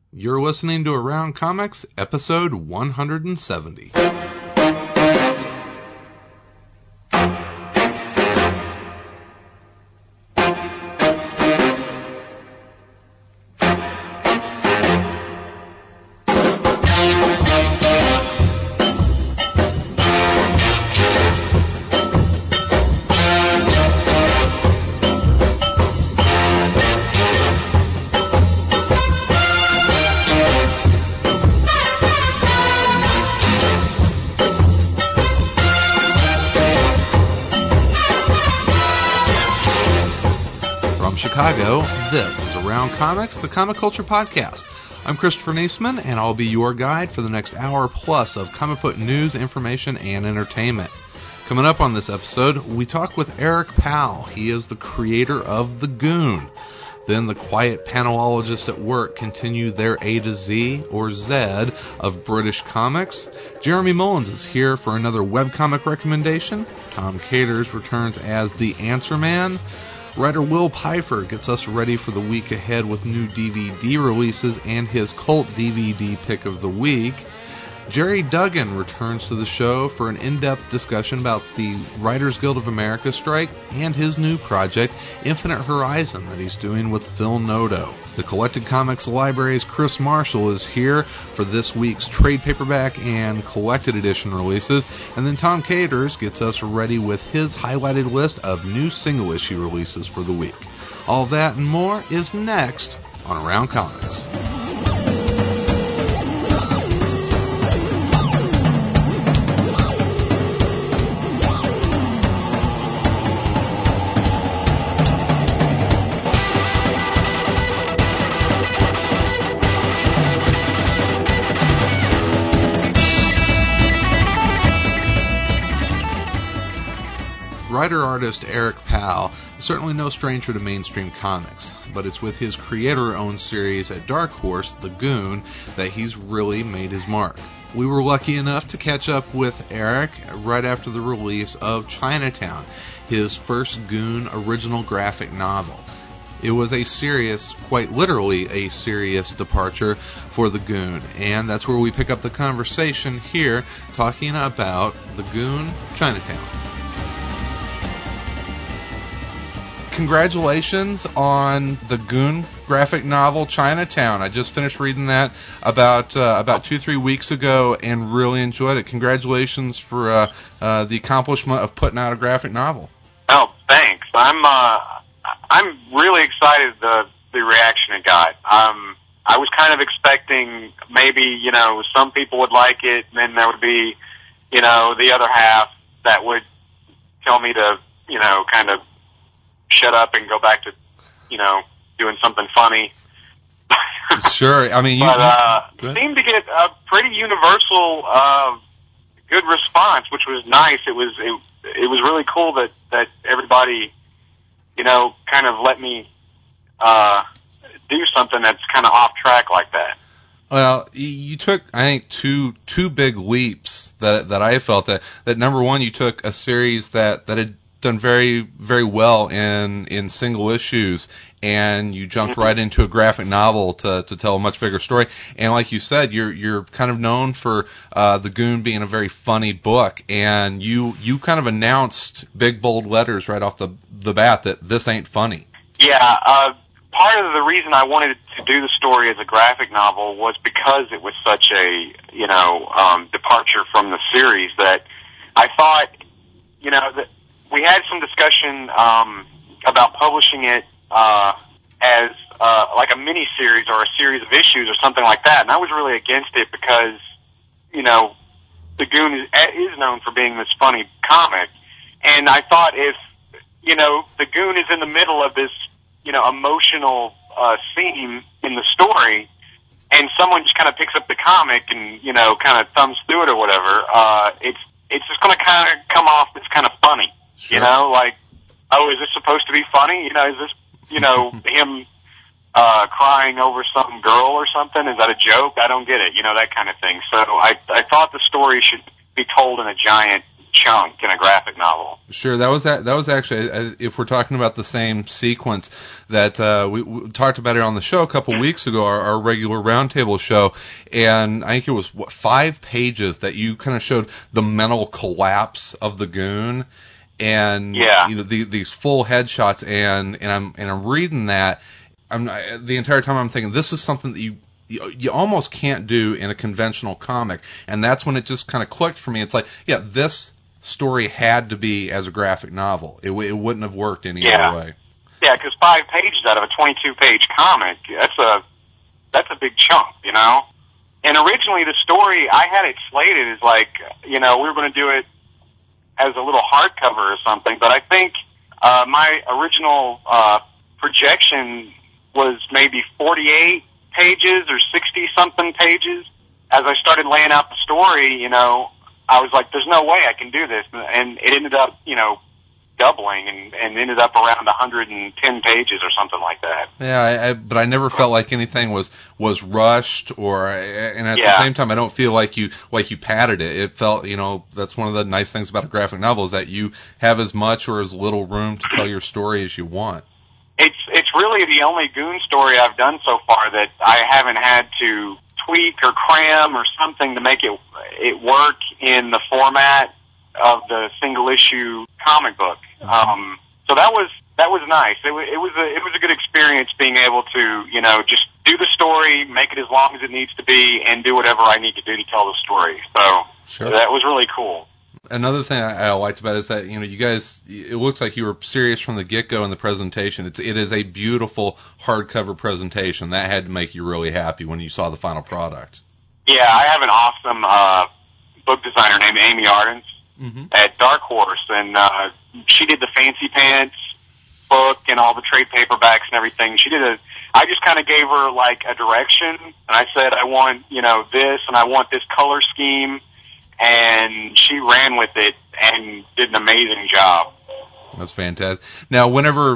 You're listening to Around Comics, episode 170. Chicago, this is Around Comics, the comic culture podcast. I'm Christopher Neesman, and I'll be your guide for the next hour plus of comic book news, information, and entertainment. Coming up on this episode, we talk with Eric Powell. He is the creator of The Goon. Then the quiet panelologists at work continue their A to Z, or Z, of British comics. Jeremy Mullins is here for another webcomic recommendation. Tom Caters returns as the Answer Man. Writer Will Pfeiffer gets us ready for the week ahead with new DVD releases and his cult DVD pick of the week. Jerry Duggan returns to the show for an in-depth discussion about the Writers Guild of America strike and his new project, Infinite Horizon, that he's doing with Phil Noto. The Collected Comics Library's Chris Marshall is here for this week's trade paperback and collected edition releases, and then Tom Caters gets us ready with his highlighted list of new single-issue releases for the week. All that and more is next on Around Comics. Writer-artist Eric Powell is certainly no stranger to mainstream comics, but it's with his creator-owned series at Dark Horse, The Goon, that he's really made his mark. We were lucky enough to catch up with Eric right after the release of Chinatown, his first Goon original graphic novel. It was a serious, quite literally a serious departure for The Goon, and that's where we pick up the conversation here, talking about The Goon, Chinatown. Congratulations on the Goon graphic novel Chinatown. I just finished reading that about 2-3 weeks ago and really enjoyed it. Congratulations for the accomplishment of putting out a graphic novel. Oh, thanks. I'm really excited the reaction it got. I was kind of expecting maybe, some people would like it, and then there would be, the other half that would tell me to, kind of shut up and go back to, doing something funny. Sure. I mean, it seemed to get a pretty universal, good response, which was nice. It was really cool that everybody, kind of let me, do something that's kind of off track like that. Well, you took, I think, two big leaps that I felt that number one, you took a series that had done very, very well in single issues, and you jumped right into a graphic novel to tell a much bigger story. And like you said, you're kind of known for The Goon being a very funny book, and you kind of announced big bold letters right off the bat that this ain't funny. Yeah, part of the reason I wanted to do the story as a graphic novel was because it was such a departure from the series that I thought that we had some discussion about publishing it as like a mini-series or a series of issues or something like that, and I was really against it because, The Goon is known for being this funny comic, and I thought if, The Goon is in the middle of this, emotional scene in the story, and someone just kind of picks up the comic and, kind of thumbs through it or whatever, it's just going to kind of come off as kind of funny. Sure. Like, oh, is this supposed to be funny? Is this, him crying over some girl or something? Is that a joke? I don't get it, that kind of thing. So I thought the story should be told in a giant chunk in a graphic novel. Sure, that was actually, if we're talking about the same sequence, that we talked about it on the show a couple weeks ago, our regular roundtable show, and I think it was 5 pages that you kind of showed the mental collapse of the goon, and these full headshots, and I'm reading that, the entire time I'm thinking, this is something that you almost can't do in a conventional comic, and that's when it just kind of clicked for me. It's like, yeah, this story had to be as a graphic novel. It wouldn't have worked any other way. Yeah, because 5 pages out of a 22-page comic, that's a big chunk, you know? And originally the story, I had it slated as like, you know, we were going to do it as a little hardcover or something, but I think my original projection was maybe 48 pages or 60-something pages. As I started laying out the story, you know, I was like, there's no way I can do this. And it ended up, you know, doubling and ended up around 110 pages or something like that. Yeah, but I never felt like anything was rushed, and at the same time, I don't feel like you padded it. It felt, you know, that's one of the nice things about a graphic novel is that you have as much or as little room to tell your story as you want. It's really the only Goon story I've done so far that I haven't had to tweak or cram or something to make it work in the format of the single issue comic book. So that was nice. It was a good experience being able to, you know, just do the story, make it as long as it needs to be, and do whatever I need to do to tell the story. So that was really cool. Another thing I liked about it is that, you know, you guys, it looks like you were serious from the get-go in the presentation. It is a beautiful hardcover presentation. That had to make you really happy when you saw the final product. Yeah, I have an awesome book designer named Amy Ardens at Dark Horse, and she did the Fancy Pants book and all the trade paperbacks and everything. I just kind of gave her like a direction, and I said, I want, you know, this, and I want this color scheme. And she ran with it and did an amazing job. That's fantastic. Now,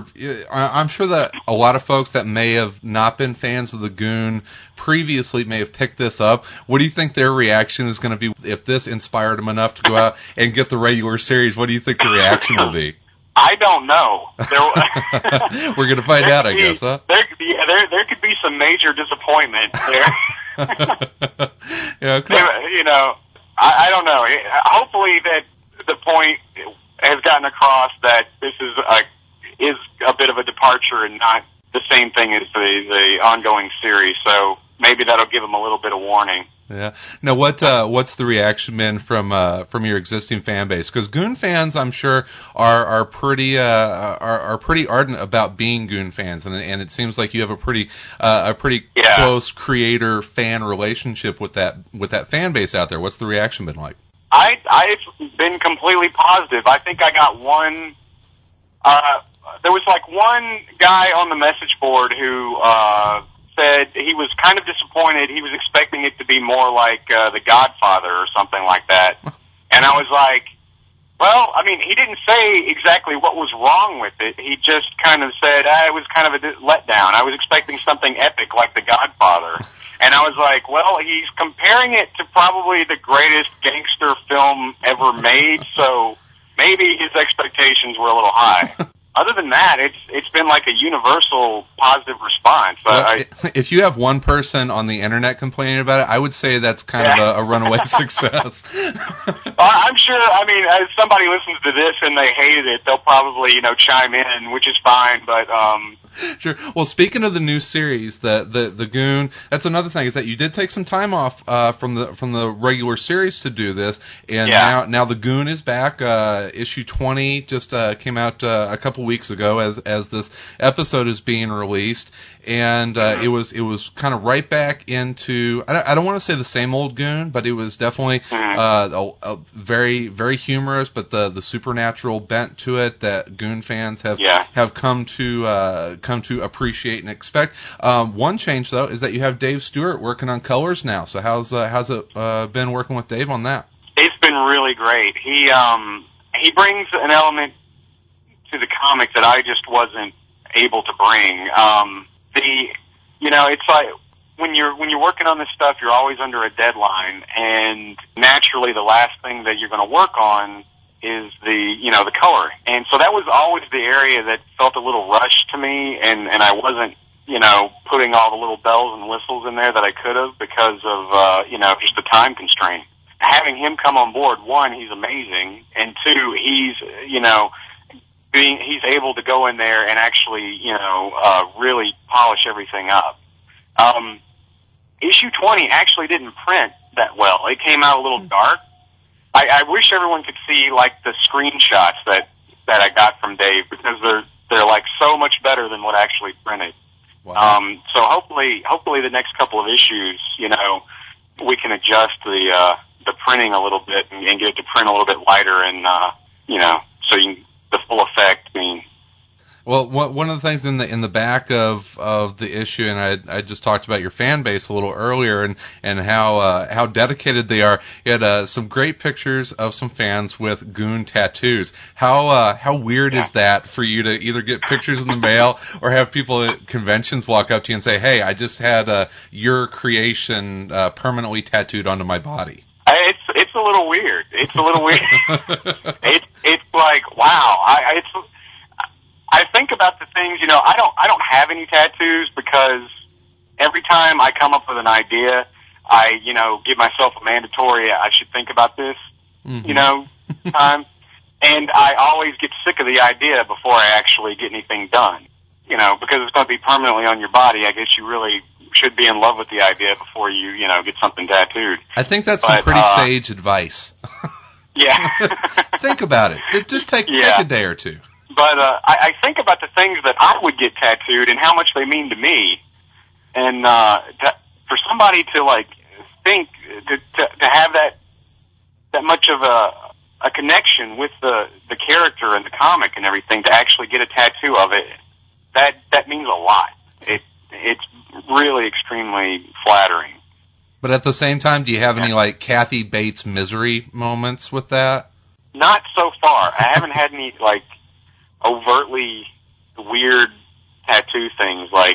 I'm sure that a lot of folks that may have not been fans of the Goon previously may have picked this up. What do you think their reaction is going to be if this inspired them enough to go out and get the regular series? What do you think the reaction will be? I don't know. We're going to find out, I guess, huh? There could be some major disappointment there. Yeah, okay. You know, I don't know. Hopefully that the point has gotten across that this is a bit of a departure and not the same thing as the ongoing series. So maybe that'll give them a little bit of warning. Yeah. Now, what's the reaction been from your existing fan base? Because Goon fans, I'm sure, are pretty ardent about being Goon fans, and it seems like you have a pretty close creator fan relationship with that fan base out there. What's the reaction been like? I've been completely positive. I think I got one. There was like one guy on the message board who said he was kind of disappointed. He was expecting it to be more like The Godfather or something like that. And I was like, well, I mean, he didn't say exactly what was wrong with it. He just kind of said, it was kind of a letdown. I was expecting something epic like The Godfather. And I was like, well, he's comparing it to probably the greatest gangster film ever made, so maybe his expectations were a little high. Other than that, it's been like a universal positive response. If you have one person on the internet complaining about it, I would say that's kind of a runaway success. I'm sure. I mean, as somebody listens to this and they hated it, they'll probably chime in, which is fine. But sure. Well, speaking of the new series, the Goon, that's another thing is that you did take some time off from the regular series to do this, and now the Goon is back. Issue 20 just came out a couple weeks ago as this episode is being released, and it was kind of right back into I don't want to say the same old Goon, but it was definitely a very, very humorous, but the supernatural bent to it that Goon fans have come to appreciate and expect. One change though is that you have Dave Stewart working on colors now. So how's it been working with Dave on that? It's been really great. He brings an element to the comic that I just wasn't able to bring. It's like when you're working on this stuff, you're always under a deadline, and naturally the last thing that you're going to work on is the color. And so that was always the area that felt a little rushed to me, and I wasn't, putting all the little bells and whistles in there that I could have because of, just the time constraint. Having him come on board, one, he's amazing, and two, he's able to go in there and actually, really polish everything up. Issue 20 actually didn't print that well. It came out a little dark. I wish everyone could see like the screenshots that I got from Dave, because they're like so much better than what actually printed. Wow. So hopefully the next couple of issues, we can adjust the printing a little bit and get it to print a little bit lighter, and so the full effect. Well, one of the things in the back of the issue, and I just talked about your fan base a little earlier, and how dedicated they are. You had some great pictures of some fans with Goon tattoos. How weird is that for you to either get pictures in the mail or have people at conventions walk up to you and say, "Hey, I just had your creation permanently tattooed onto my body"? It's a little weird. It's a little weird. It's like, wow. I think about the things, I don't have any tattoos, because every time I come up with an idea, I, give myself a mandatory, I should think about this, time. And I always get sick of the idea before I actually get anything done, because it's going to be permanently on your body. I guess you really should be in love with the idea before you, get something tattooed. I think that's some pretty sage advice. Yeah. Think about it. Just take a day or two. But I think about the things that I would get tattooed and how much they mean to me, and for somebody to like think to have that much of a connection with the character and the comic and everything, to actually get a tattoo of it, that means a lot. It's really extremely flattering. But at the same time, do you have any like Kathy Bates misery moments with that? Not so far. I haven't had any like overtly weird tattoo things like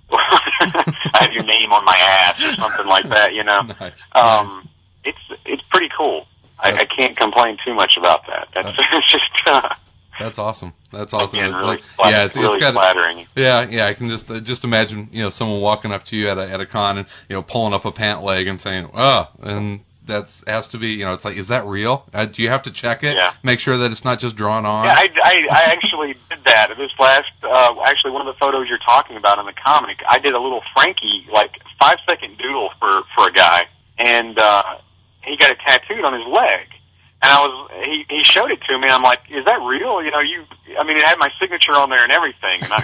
I have your name on my ass or something like that, Nice. It's pretty cool. I can't complain too much about that. That's it's just that's awesome. That's awesome. Again, really it's really got flattering. Yeah, I can just imagine, someone walking up to you at a con and, pulling up a pant leg and saying, "Oh," and that has to be, it's like, is that real? Do you have to check it? Yeah. Make sure that it's not just drawn on? Yeah, I actually did that. This last, actually one of the photos you're talking about in the comic, I did a little Frankie, like 5-second doodle for a guy, and he got it tattooed on his leg. And he showed it to me, and I'm like, is that real? It had my signature on there and everything, and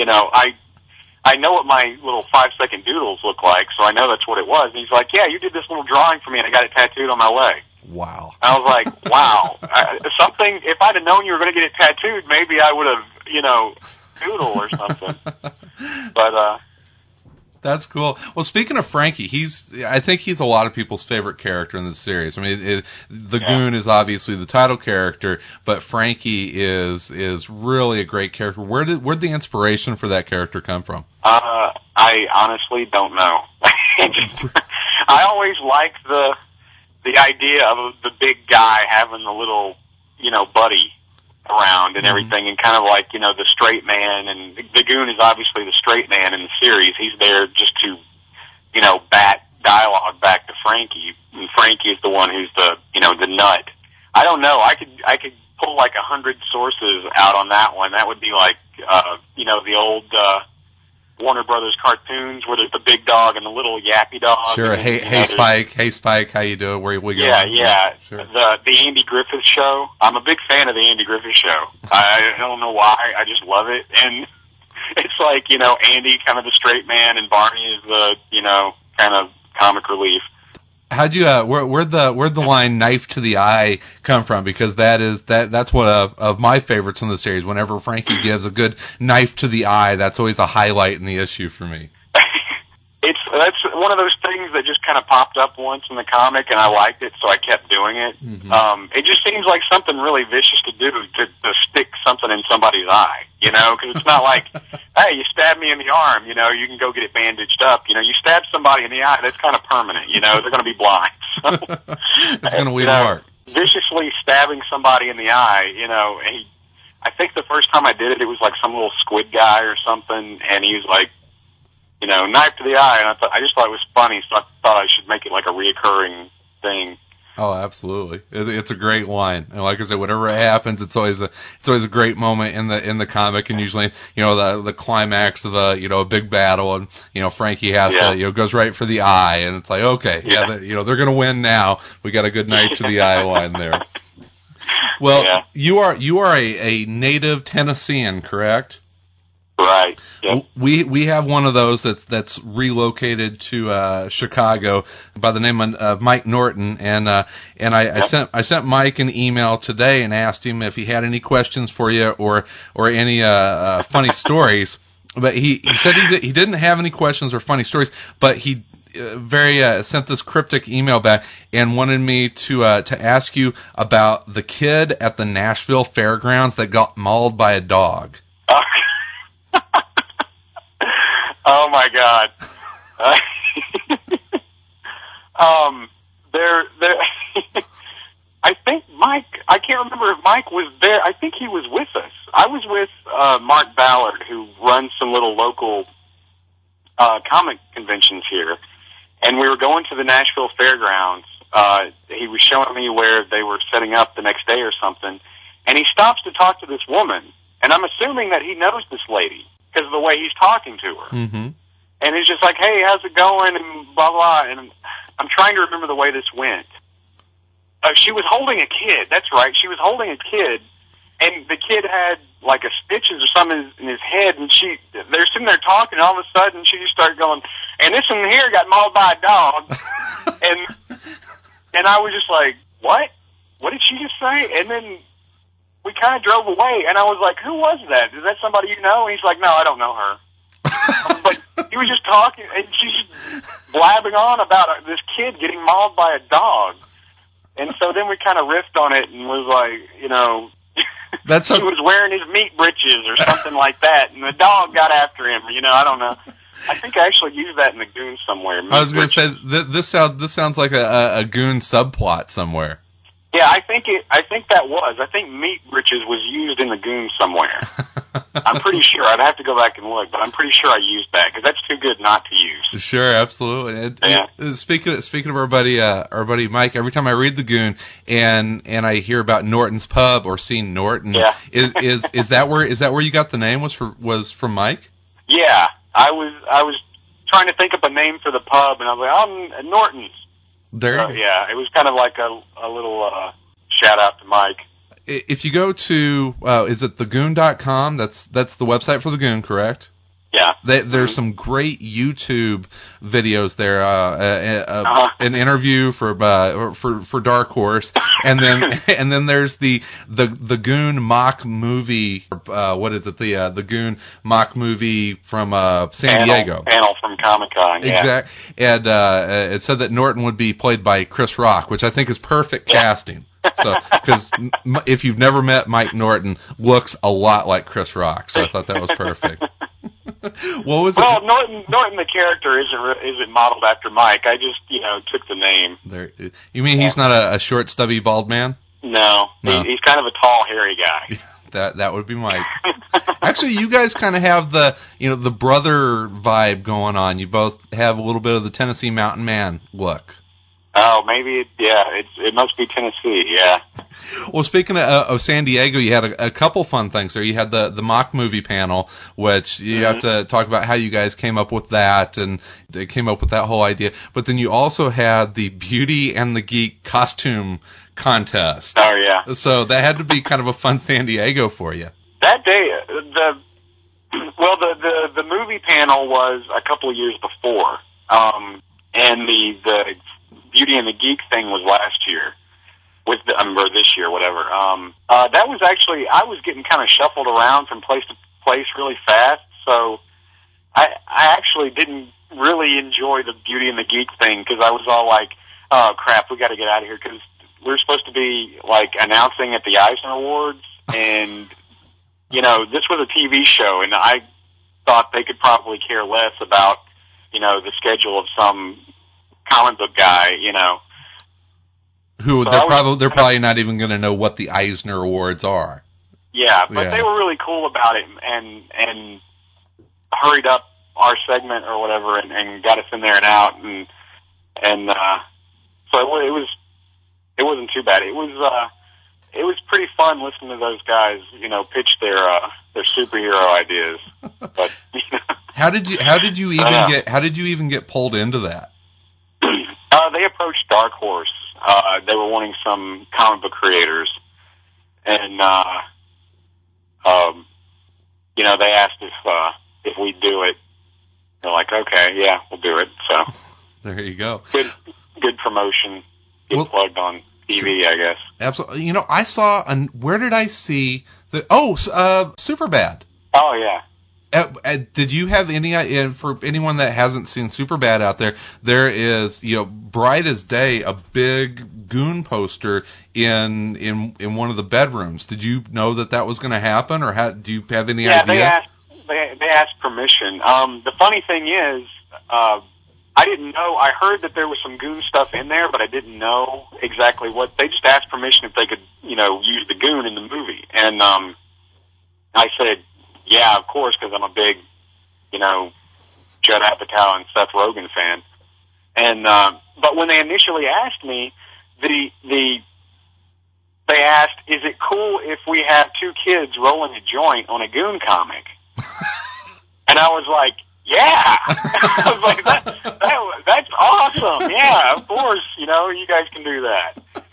I know what my little 5-second doodles look like, so I know that's what it was. And he's like, yeah, you did this little drawing for me, and I got it tattooed on my leg. Wow. And I was like, wow. If I'd have known you were going to get it tattooed, maybe I would have, doodle or something. But, that's cool. Well, speaking of Frankie, I think he's a lot of people's favorite character in the series. Goon is obviously the title character, but Frankie is really a great character. Where'd the inspiration for that character come from? I honestly don't know. I always liked the idea of the big guy having the little, buddy around and everything, and kind of like, the straight man, and the Goon is obviously the straight man in the series. He's there just to, bat dialogue back to Frankie, and Frankie is the one who's the nut. I don't know. I could pull like 100 sources out on that one. That would be like, the old, Warner Brothers cartoons where there's the big dog and the little yappy dog. Sure. And, hey Spike, how you doing? Where we going? Yeah. Sure. The Andy Griffith Show. I'm a big fan of the Andy Griffith Show. I don't know why. I just love it. And it's like, Andy kind of the straight man, and Barney is the, kind of comic relief. How'd you where'd the line "knife to the eye" come from? Because that's one of my favorites in the series. Whenever Frankie gives a good knife to the eye, that's always a highlight in the issue for me. That's one of those things that just kind of popped up once in the comic, and I liked it, so I kept doing it. Mm-hmm. It just seems like something really vicious to do, to stick something in somebody's eye, because it's not like, hey, you stab me in the arm, you can go get it bandaged up. You stab somebody in the eye, that's kind of permanent, they're going to be blind. So, it's going to leave a mark. Vicious purposely stabbing somebody in the eye, you know. And I think the first time I did it, it was like some little squid guy or something, and he was like, you know, knife to the eye, and I just thought it was funny, so I thought I should make it like a reoccurring thing. Oh, absolutely! It's a great line, and like I said, whenever it happens, it's always a great moment in the comic, and usually, you know, the climax of a big battle, and you know, Frankie has to goes right for the eye, and it's like, okay, they're gonna win now. We got a good knife to the eye line there. Well, you are a native Tennessean, correct? Right. Yep. We have one of those that's relocated to Chicago by the name of Mike Norton, and I sent Mike an email today and asked him if he had any questions for you or any funny stories. But he said he didn't have any questions or funny stories, but he sent this cryptic email back and wanted me to ask you about the kid at the Nashville Fairgrounds that got mauled by a dog. Oh my God. I think Mike, I can't remember if Mike was there. I think he was with us. I was with Mark Ballard, who runs some little local comic conventions here, and we were going to the Nashville Fairgrounds. He was showing me where they were setting up the next day or something, and he stops to talk to this woman, and I'm assuming that he knows this lady because of the way he's talking to her. Mm-hmm. And he's just like, hey, how's it going, and blah, blah, and I'm trying to remember the way this went. She was holding a kid. That's right. She was holding a kid, and the kid had like a stitches or something in his head, and they're sitting there talking, and all of a sudden she just started going, and this one here got mauled by a dog. and I was just like, what? What did she just say? And then we kind of drove away, and I was like, who was that? Is that somebody you know? And he's like, no, I don't know her. I was like, he was just talking, and she's blabbing on about this kid getting mauled by a dog. And so then we kind of riffed on it and was like, you know, he was wearing his meat breeches or something like that, and the dog got after him. You know, I don't know. I think I actually used that in the Goon somewhere. I was going to say this sounds like a Goon subplot somewhere. Yeah, I think that was. I think meat breeches was used in the Goon somewhere. I'm pretty sure. I'd have to go back and look, but I'm pretty sure I used that because that's too good not to use. Sure, absolutely. Speaking of our buddy Mike, every time I read the Goon and I hear about Norton's Pub or seeing Norton, is that where you got the name was from Mike? Yeah, I was trying to think of a name for the pub, and I was like, Norton's. Yeah, it was kind of like a little shout out to Mike. If you go to, is it thegoon.com? That's the website for the Goon, correct? Yeah. There's some great YouTube videos there. An interview for Dark Horse, and then there's the Goon mock movie. What is it? The Goon mock movie from San Diego. Panel from Comic-Con. Yeah. Exactly. And it said that Norton would be played by Chris Rock, which I think is perfect casting. So, because if you've never met Mike Norton, looks a lot like Chris Rock. So I thought that was perfect. What was it? Well, Norton the character isn't modeled after Mike. I just took the name. There. You mean he's not a short, stubby, bald man? No. He's kind of a tall, hairy guy. That would be Mike. Actually, you guys kind of have the brother vibe going on. You both have a little bit of the Tennessee Mountain Man look. Oh, maybe, it must be Tennessee, yeah. Well, speaking of San Diego, you had a couple fun things there. You had the mock movie panel, which you have to talk about how you guys came up with that, and they came up with that whole idea. But then you also had the Beauty and the Geek costume contest. Oh, yeah. So that had to be kind of a fun San Diego for you. That day, the movie panel was a couple of years before, and the Beauty and the Geek thing was last year, or this year, whatever. That was actually, I was getting kind of shuffled around from place to place really fast, so I actually didn't really enjoy the Beauty and the Geek thing because I was all like, oh crap, we got to get out of here because we're supposed to be like announcing at the Eisner Awards, and this was a TV show, and I thought they could probably care less about the schedule of some comic book guy, Who they're probably not even going to know what the Eisner Awards are. Yeah, but they were really cool about it and hurried up our segment or whatever and got us in there and out and so it wasn't too bad. It was pretty fun listening to those guys, pitch their superhero ideas. But how did you even get pulled into that? They approached Dark Horse. They were wanting some comic book creators, and they asked if we'd do it. They're like, okay, yeah, we'll do it. So there you go. Good promotion. Get plugged on TV, I guess. Absolutely. I saw where did I see Superbad? Oh yeah. Did you have any, for anyone that hasn't seen Superbad out there, there is, bright as day, a big Goon poster in one of the bedrooms. Did you know that was going to happen, or do you have any idea? Yeah, they asked permission. The funny thing is, I didn't know. I heard that there was some Goon stuff in there, but I didn't know exactly what. They just asked permission if they could, use the Goon in the movie, and I said, yeah, of course, because I'm a big, Judd Apatow and Seth Rogen fan. And but when they initially asked me, they asked, "Is it cool if we have two kids rolling a joint on a Goon comic?" And I was like, "Yeah." I was like, "That's awesome! Yeah, of course, you guys can do that."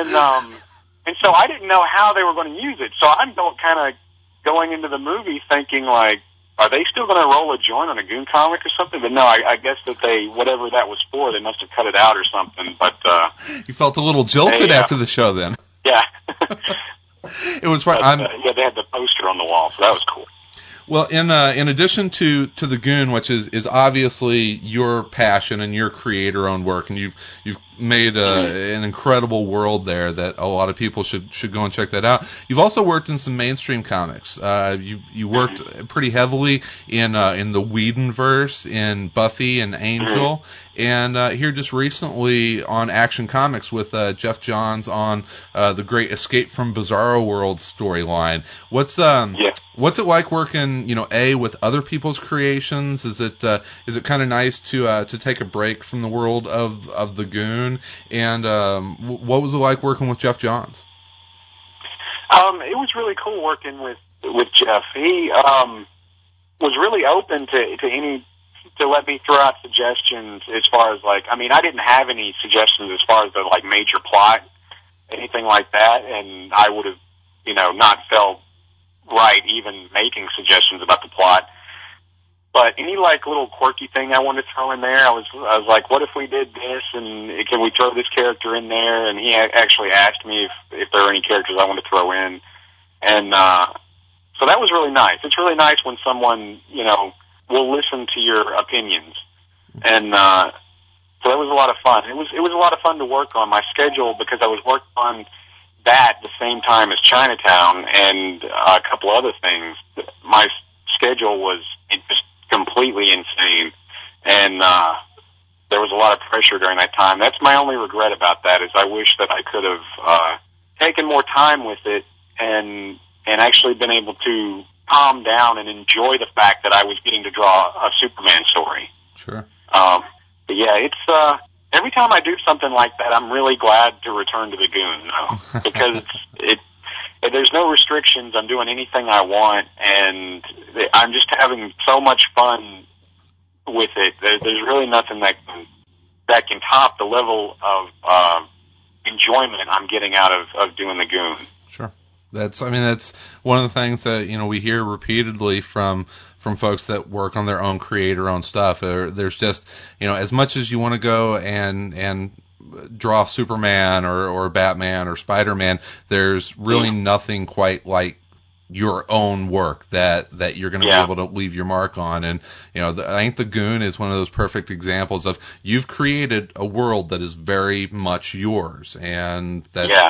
And so I didn't know how they were going to use it. So I'm kind of going into the movie thinking, like, are they still going to roll a joint on a Goon comic or something? But no, I guess that whatever that was for, they must have cut it out or something. But you felt a little jilted after the show then. Yeah. It was fun. They had the poster on the wall, so that was cool. Well, in addition to the Goon, which is obviously your passion and your creator-owned work, and you've made an incredible world there that a lot of people should go and check that out. You've also worked in some mainstream comics. You worked pretty heavily in the Whedonverse, in Buffy and Angel, and here just recently on Action Comics with Jeff Johns on the Great Escape from Bizarro World storyline. What's it like working, with other people's creations? Is it kind of nice to take a break from the world of the Goon? And what was it like working with Jeff Johns? It was really cool working with Jeff. He was really open to let me throw out suggestions as far as I didn't have any suggestions as far as the major plot, anything like that, and I would have not felt right even making suggestions about the plot. But any little quirky thing I wanted to throw in there, I was like, what if we did this, and can we throw this character in there? And he actually asked me if there were any characters I wanted to throw in, and so that was really nice. It's really nice when someone will listen to your opinions, and so it was a lot of fun. It was a lot of fun to work on. My schedule, because I was working on that the same time as Chinatown and a couple other things, my schedule was just completely insane, and there was a lot of pressure during that time. That's my only regret about that, is I wish that I could have taken more time with it and actually been able to calm down and enjoy the fact that I was getting to draw a Superman story. Sure. But yeah, it's every time I do something like that, I'm really glad to return to the Goon, because there's no restrictions. I'm doing anything I want, and I'm just having so much fun with it. There's really nothing that can top the level of enjoyment I'm getting out of doing the Goon. Sure. That's one of the things that we hear repeatedly from folks that work on their own creator-owned stuff. There's just as much as you want to go and draw Superman or Batman or Spider-Man, there's really nothing quite like your own work that you're going to be able to leave your mark on. And I think the Goon is one of those perfect examples of you've created a world that is very much yours, and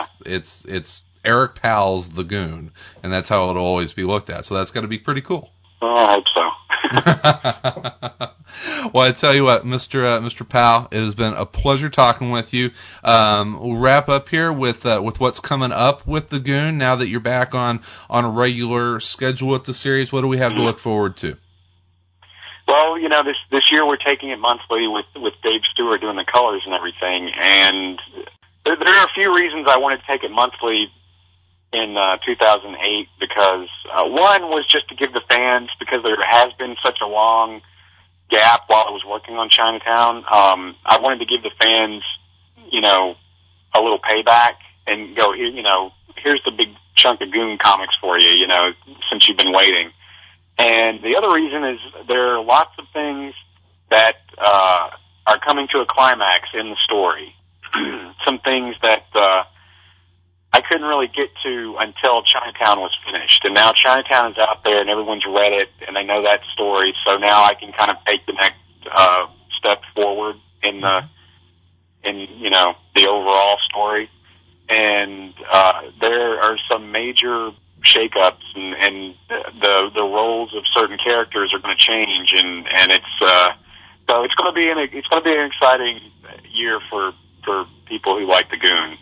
it's Eric Powell's the Goon, and that's how it'll always be looked at. So that's got to be pretty cool. I hope so. Well, I tell you what, Mr. Powell, it has been a pleasure talking with you. We'll wrap up here with what's coming up with the Goon now that you're back on a regular schedule with the series. What do we have to look forward to? Well, this year we're taking it monthly with Dave Stewart doing the colors and everything, and there are a few reasons I wanted to take it monthly in 2008 because one was just to give the fans, because there has been such a long gap while I was working on Chinatown. I wanted to give the fans, a little payback and go, here's the big chunk of Goon comics for you, since you've been waiting. And the other reason is there are lots of things that are coming to a climax in the story. Some things that I couldn't really get to until Chinatown was finished. And now Chinatown is out there and everyone's read it and they know that story. So now I can kind of take the next step forward in the overall story. And there are some major shakeups and the roles of certain characters are going to change, and it's so it's going to be an exciting year for people who like the Goon.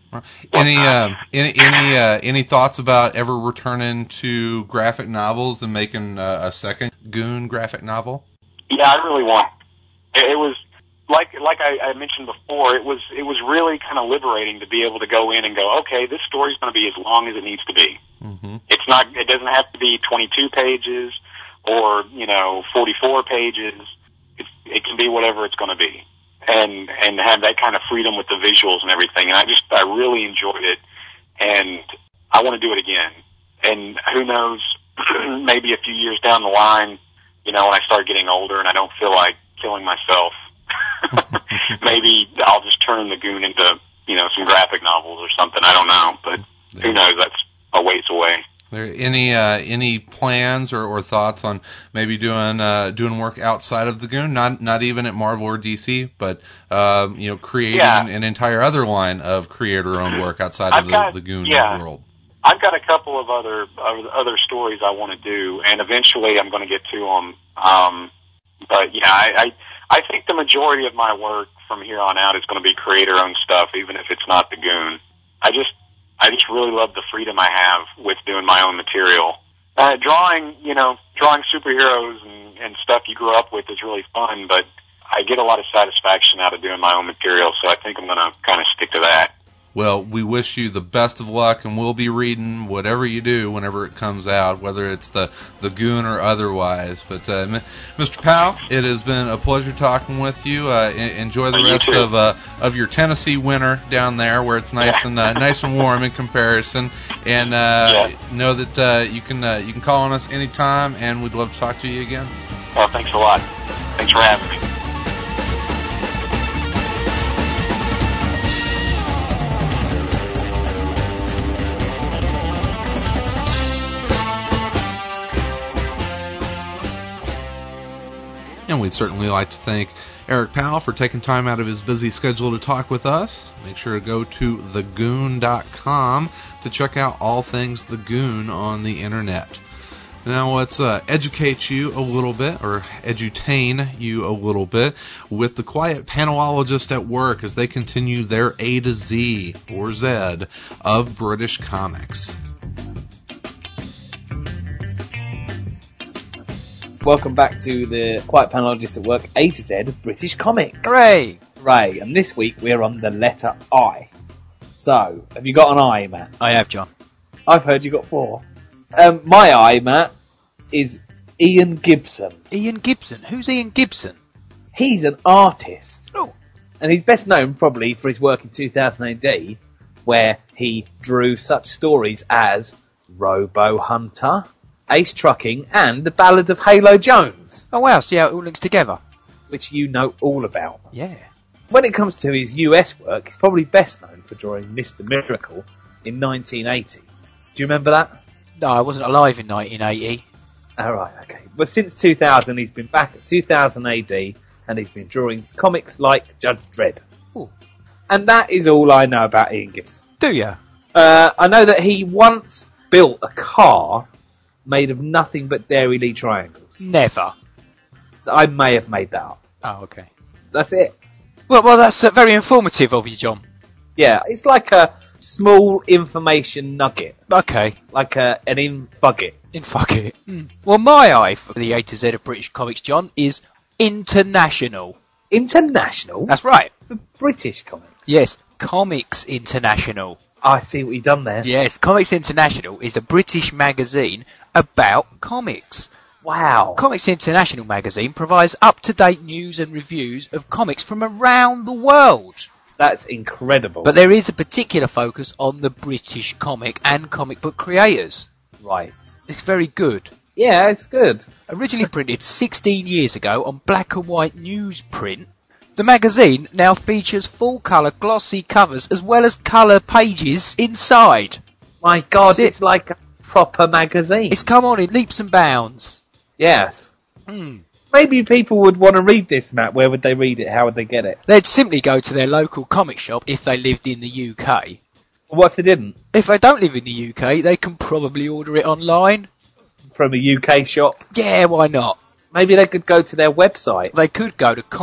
Any thoughts about ever returning to graphic novels and making a second Goon graphic novel? Yeah, I really want. It was like I mentioned before. It was really kind of liberating to be able to go in and go, okay, this story's going to be as long as it needs to be. Mm-hmm. It's not. It doesn't have to be 22 pages or 44 pages. It can be whatever it's going to be, and have that kind of freedom with the visuals and everything. And I really enjoyed it, and I want to do it again. And who knows, maybe a few years down the line, when I start getting older and I don't feel like killing myself, maybe I'll just turn the Goon into some graphic novels or something. I don't know, but who knows? That's a ways away. There any plans or thoughts on maybe doing work outside of the Goon, not even at Marvel or DC, but creating an entire other line of creator-owned work outside of the Goon world? I've got a couple of other stories I want to do, and eventually I'm going to get to them. But yeah, I think the majority of my work from here on out is going to be creator-owned stuff, even if it's not the Goon. I just really love the freedom I have with doing my own material. Drawing superheroes and stuff you grew up with is really fun, but I get a lot of satisfaction out of doing my own material, so I think I'm going to kind of stick to that. Well, we wish you the best of luck, and we'll be reading whatever you do whenever it comes out, whether it's the Goon or otherwise. But Mr. Powell, it has been a pleasure talking with you. Enjoy the rest of your Tennessee winter down there, where it's nice and nice and warm in comparison. And know that you can call on us anytime, and we'd love to talk to you again. Well, thanks a lot. Thanks for having me. And we'd certainly like to thank Eric Powell for taking time out of his busy schedule to talk with us. Make sure to go to thegoon.com to check out all things The Goon on the internet. Now let's educate you a little bit, or edutain you a little bit, with the quiet panelologist at work as they continue their A to Z, or Z, of British comics. Welcome back to the Quiet Panelologist at Work, A to Z of British comics. Hooray! Hooray! And this week we're on the letter I. So, have you got an I, Matt? I have, John. I've heard you got 4. My I, Matt, is Ian Gibson. Ian Gibson? Who's Ian Gibson? He's an artist. Oh. And he's best known probably for his work in 2000 AD, where he drew such stories as Robo Hunter, Ace Trucking, and The Ballad of Halo Jones. Oh wow, see how it all links together. Which you know all about. Yeah. When it comes to his US work, he's probably best known for drawing Mr. Miracle in 1980. Do you remember that? No, I wasn't alive in 1980. Alright, okay. But since 2000, he's been back at 2000 AD, and he's been drawing comics like Judge Dredd. Ooh. And that is all I know about Ian Gibson. Do ya? I know that he once built a car made of nothing but Dairy Lee triangles. Never. I may have made that up. Oh, okay. That's it. Well, that's very informative of you, John. Yeah, it's like a small information nugget. Okay. Like an infugget. Fuck it. Well, my eye for the A to Z of British comics, John, is international. International? That's right. For British comics? Yes, Comics International. I see what you've done there. Yes, Comics International is a British magazine about comics. Wow. Comics International magazine provides up-to-date news and reviews of comics from around the world. That's incredible. But there is a particular focus on the British comic and comic book creators. Right. It's very good. Yeah, it's good. Originally printed 16 years ago on black and white newsprint, the magazine now features full-colour glossy covers as well as colour pages inside. My God, it's like a proper magazine. It's come on in leaps and bounds. Yes. Maybe people would want to read this, Matt. Where would they read it? How would they get it? They'd simply go to their local comic shop if they lived in the UK. What if they didn't? If they don't live in the UK, they can probably order it online. From a UK shop? Yeah, why not? Maybe they could go to their website. They could go to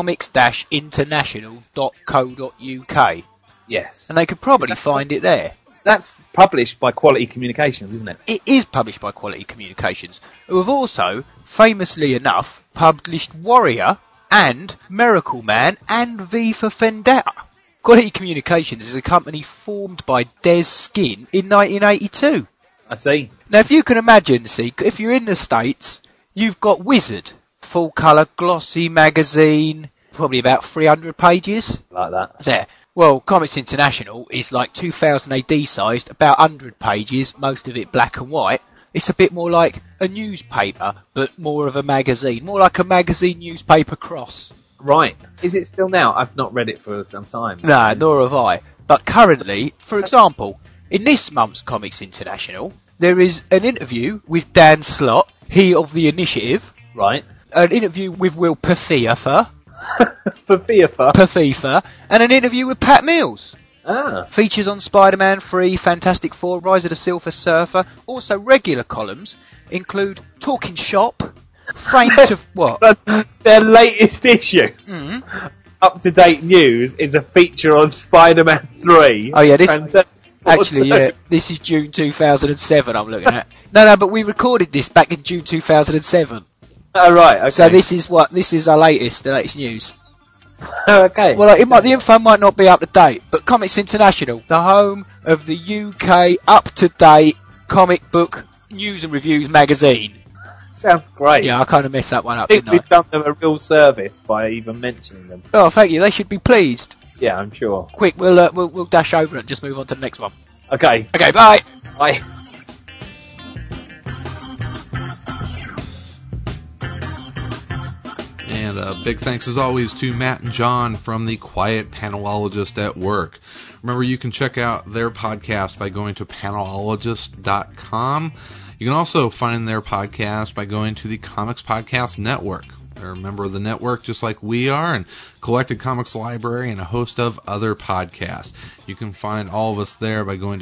comics-international.co.uk. Yes. And they could probably find it there. That's published by Quality Communications, isn't it? It is published by Quality Communications, who have also, famously enough, published Warrior and Miracle Man and V for Vendetta. Quality Communications is a company formed by Des Skin in 1982. I see. Now, if you can imagine, if you're in the States, you've got Wizard, full-colour, glossy magazine, probably about 300 pages. Like that. There. Well, Comics International is like 2000 AD sized, about 100 pages, most of it black and white. It's a bit more like a newspaper, but more of a magazine. More like a magazine newspaper cross. Right. Is it still now? I've not read it for some time. No, nor have I. But currently, for example, in this month's Comics International, there is an interview with Dan Slott, he of The Initiative. Right. An interview with Will Pfeiffer. Pfeiffer. And an interview with Pat Mills. Ah. Features on Spider-Man 3, Fantastic Four, Rise of the Silver Surfer. Also regular columns include Talking Shop, Frames of what? Their latest issue. Up-to-date news is a feature on Spider-Man 3. Oh yeah, this is June 2007 I'm looking at. No, but we recorded this back in June 2007. Oh right, okay. So this is our latest news. Okay. Well, the info might not be up to date, but Comics International, the home of the UK up-to-date comic book news and reviews magazine. Sounds great. Yeah, I kind of messed that one up, I think didn't I? we've done them a real service by even mentioning them. Oh, thank you. They should be pleased. Yeah, I'm sure. Quick, we'll dash over it and just move on to the next one. Okay. Okay, bye. Bye. And a big thanks as always to Matt and John from the Quiet Panelologist at Work. Remember, you can check out their podcast by going to panelologist.com. You can also find their podcast by going to the Comics Podcast Network. They're a member of the network just like we are, and Collected Comics Library and a host of other podcasts. You can find all of us there by going to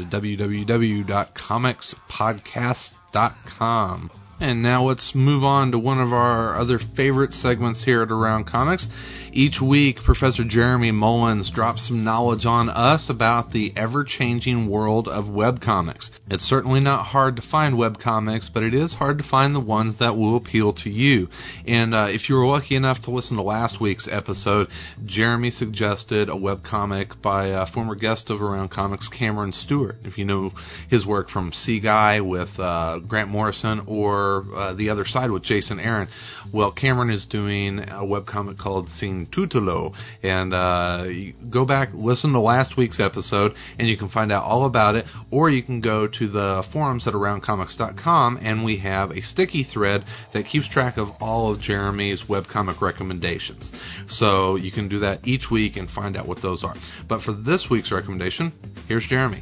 www.comicspodcast.com. And now let's move on to one of our other favorite segments here at Around Comics. Each week, Professor Jeremy Mullins drops some knowledge on us about the ever-changing world of webcomics. It's certainly not hard to find webcomics, but it is hard to find the ones that will appeal to you. And if you were lucky enough to listen to last week's episode, Jeremy suggested a webcomic by a former guest of Around Comics, Cameron Stewart. If you know his work from Sea Guy with Grant Morrison or The Other Side with Jason Aaron. Well, Cameron is doing a webcomic called Sin Tutulo, and you go back, listen to last week's episode, and you can find out all about it, or you can go to the forums at AroundComics.com, and we have a sticky thread that keeps track of all of Jeremy's webcomic recommendations. So you can do that each week and find out what those are. But for this week's recommendation, here's Jeremy.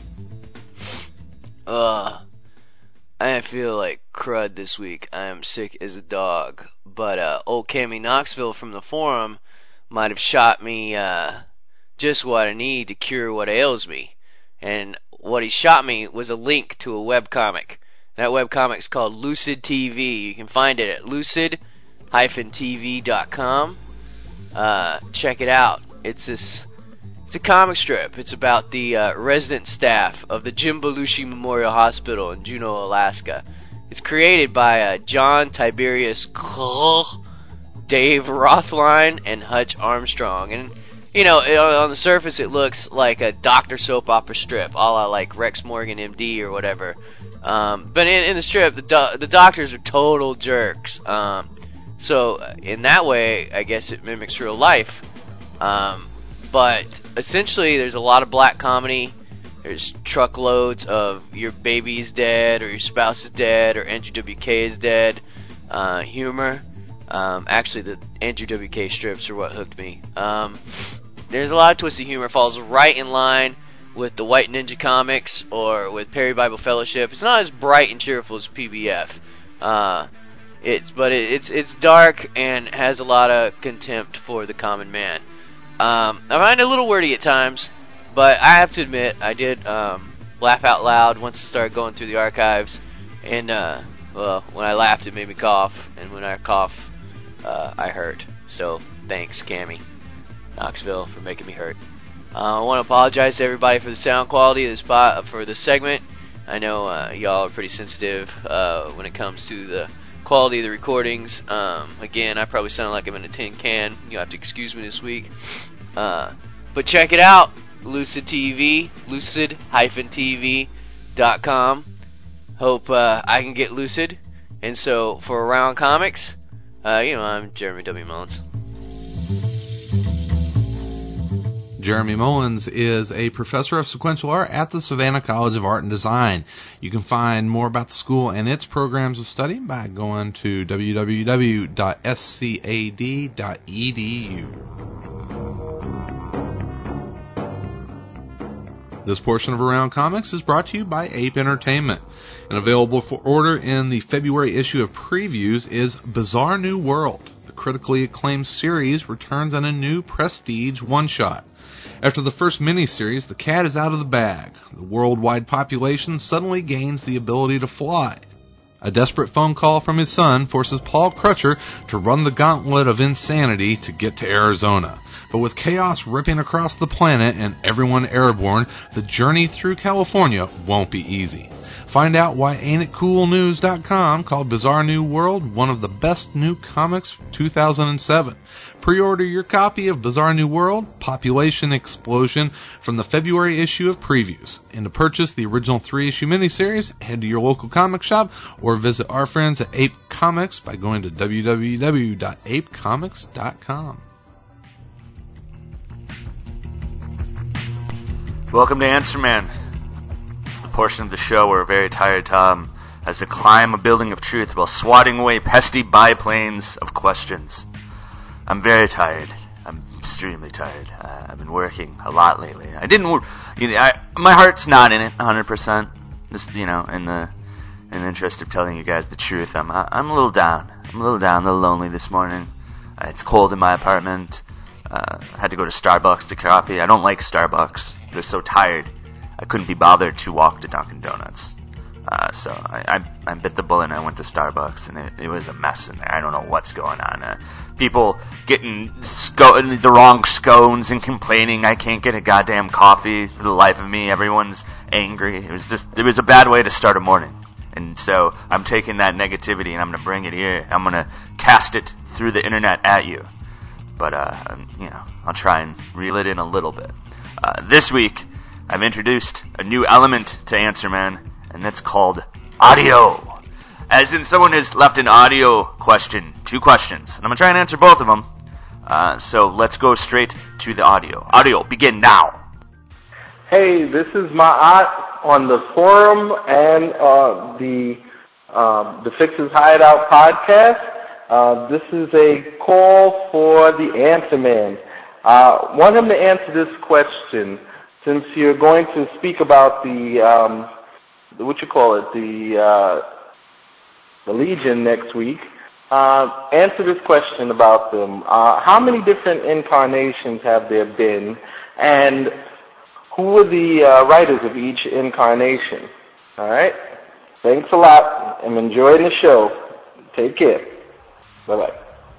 I feel like crud this week. I am sick as a dog. But old Cammy Knoxville from the forum might have shot me just what I need to cure what ails me. And what he shot me was a link to a webcomic. That webcomic's called Lucid TV. You can find it at Lucid lutcid-tv.com. Check it out. It's a comic strip. It's about the resident staff of the Jim Belushi Memorial Hospital in Juneau, Alaska. It's created by John Tiberius Koch, Dave Rothline, and Hutch Armstrong. And, you know, on the surface it looks like a Dr. Soap Opera strip, a la like Rex Morgan MD or whatever. But in the strip, the doctors are total jerks. So in that way, I guess it mimics real life. But essentially, there's a lot of black comedy. There's truckloads of your baby's dead, or your spouse is dead, or Andrew WK is dead. Humor. Actually, the Andrew WK strips are what hooked me. There's a lot of twisted humor. Falls right in line with the White Ninja comics or with Perry Bible Fellowship. It's not as bright and cheerful as PBF. It's dark and has a lot of contempt for the common man. I find it a little wordy at times, but I have to admit I did laugh out loud once I started going through the archives. And well, when I laughed, it made me cough, and when I cough, I hurt. So thanks, Cammy Knoxville, for making me hurt. I want to apologize to everybody for the sound quality of for this segment. I know y'all are pretty sensitive when it comes to the quality of the recordings. Again, I probably sound like I'm in a tin can. You'll have to excuse me this week. But check it out, Lucid TV, lucid-tv.com. Hope I can get lucid. And so, for Around Comics, I'm Jeremy W. Mullins. Jeremy Mullins is a professor of sequential art at the Savannah College of Art and Design. You can find more about the school and its programs of study by going to www.scad.edu. This portion of Around Comics is brought to you by Ape Entertainment. And available for order in the February issue of Previews is Bizarre New World. The critically acclaimed series returns on a new prestige one-shot. After the first miniseries, the cat is out of the bag. The worldwide population suddenly gains the ability to fly. A desperate phone call from his son forces Paul Crutcher to run the gauntlet of insanity to get to Arizona. But with chaos ripping across the planet and everyone airborne, the journey through California won't be easy. Find out why AintItCoolNews.com called Bizarre New World one of the best new comics of 2007. Pre-order your copy of Bizarre New World, Population Explosion from the February issue of Previews. And to purchase the original 3-issue miniseries, head to your local comic shop or visit our friends at Ape Comics by going to www.apecomics.com. Welcome to Answer Man. It's the portion of the show where a very tired Tom has to climb a building of truth while swatting away pesky biplanes of questions. I'm very tired. I'm extremely tired. I've been working a lot lately. My heart's not in it 100%. Just, in the interest of telling you guys the truth, I'm a little down. I'm a little lonely this morning. It's cold in my apartment. I had to go to Starbucks to coffee. I don't like Starbucks. I was so tired, I couldn't be bothered to walk to Dunkin' Donuts. So I bit the bullet and I went to Starbucks, and it was a mess in there. I don't know what's going on. People getting the wrong scones and complaining I can't get a goddamn coffee for the life of me. Everyone's angry. It was a bad way to start a morning. And so I'm taking that negativity and I'm going to bring it here. I'm going to cast it through the internet at you. But, I'll try and reel it in a little bit. This week, I've introduced a new element to Answer Man, and that's called audio. As in, someone has left an audio question, 2 questions, and I'm going to try and answer both of them. So let's go straight to the audio. Audio, begin now. Hey, this is Ma'at on the forum and the Fixers Hideout podcast. This is a call for the Answer Man. Want him to answer this question, since you're going to speak about the Legion next week. Answer this question about them. How many different incarnations have there been, and who were the writers of each incarnation? All right? Thanks a lot. I'm enjoying the show. Take care. Bye-bye.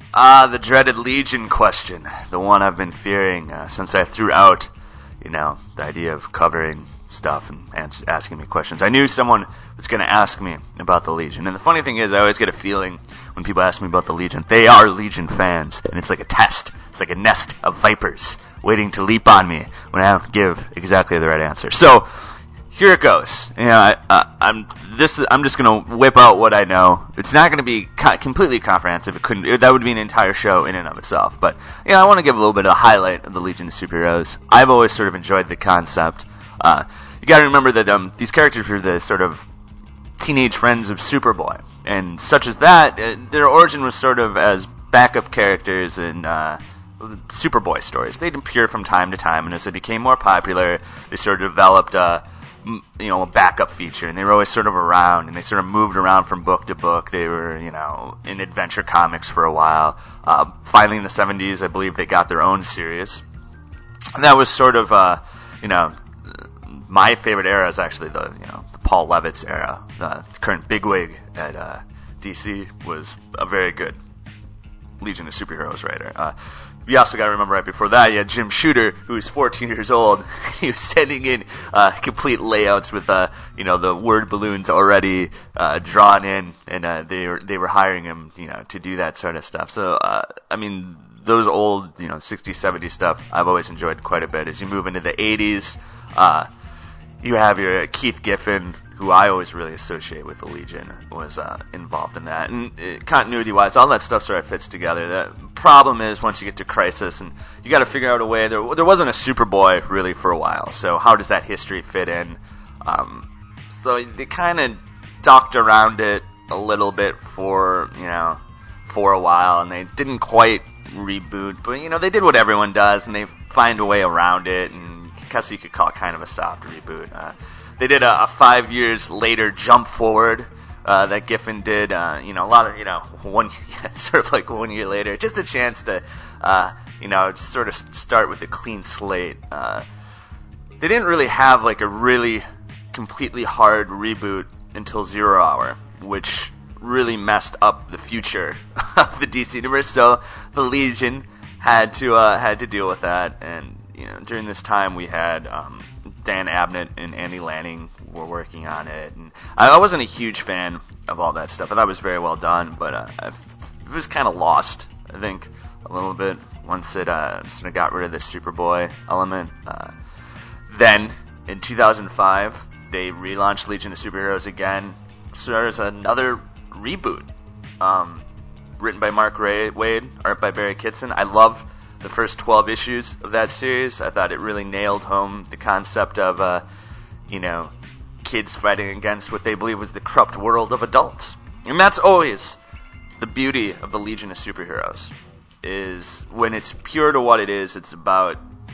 The dreaded Legion question. The one I've been fearing since I threw out, the idea of covering stuff and asking me questions. I knew someone was going to ask me about the Legion. And the funny thing is, I always get a feeling when people ask me about the Legion, they are Legion fans. And it's like a test. It's like a nest of vipers waiting to leap on me when I don't give exactly the right answer. So, here it goes. I'm just going to whip out what I know. It's not going to be completely comprehensive. That would be an entire show in and of itself. But I want to give a little bit of a highlight of the Legion of Superheroes. I've always sort of enjoyed the concept. You got to remember that these characters were the sort of teenage friends of Superboy, and such as that, their origin was sort of as backup characters in Superboy stories. They'd appear from time to time, and as they became more popular, they sort of developed a backup feature, and they were always sort of around, and they sort of moved around from book to book. They were, in Adventure Comics for a while. Finally, in the 70s, I believe they got their own series, and that was sort of, my favorite era is actually the Paul Levitz era. The current bigwig at DC was a very good Legion of Superheroes writer. You also got to remember right before that, you had Jim Shooter, who was 14 years old. He was sending in complete layouts with the word balloons already drawn in, and they were hiring him to do that sort of stuff. So those old 60s, 70s stuff I've always enjoyed quite a bit. As you move into the 80s, you have your Keith Giffen, who I always really associate with the Legion, was involved in that. And continuity-wise, all that stuff sort of fits together. The problem is, once you get to Crisis, and you got to figure out a way. There wasn't a Superboy really for a while, so how does that history fit in? So they kind of docked around it a little bit for a while, and they didn't quite reboot, but they did what everyone does, and they find a way around it, and I guess you could call it kind of a soft reboot. They did a 5 years later jump forward that Giffen did. A lot of sort of like 1 year later, just a chance to sort of start with a clean slate. They didn't really have like a really completely hard reboot until Zero Hour, which really messed up the future of the DC universe. So the Legion had to deal with that, and during this time we had Dan Abnett and Andy Lanning were working on it, and I wasn't a huge fan of all that stuff. I thought it was very well done, but it was kind of lost, I think, a little bit once it sort of got rid of the Superboy element. Then in 2005 they relaunched Legion of Superheroes again, so there's another reboot, written by Mark Waid, art by Barry Kitson. I love the first 12 issues of that series. I thought it really nailed home the concept of, kids fighting against what they believe was the corrupt world of adults. And that's always the beauty of the Legion of Superheroes, is when it's pure to what it is, it's about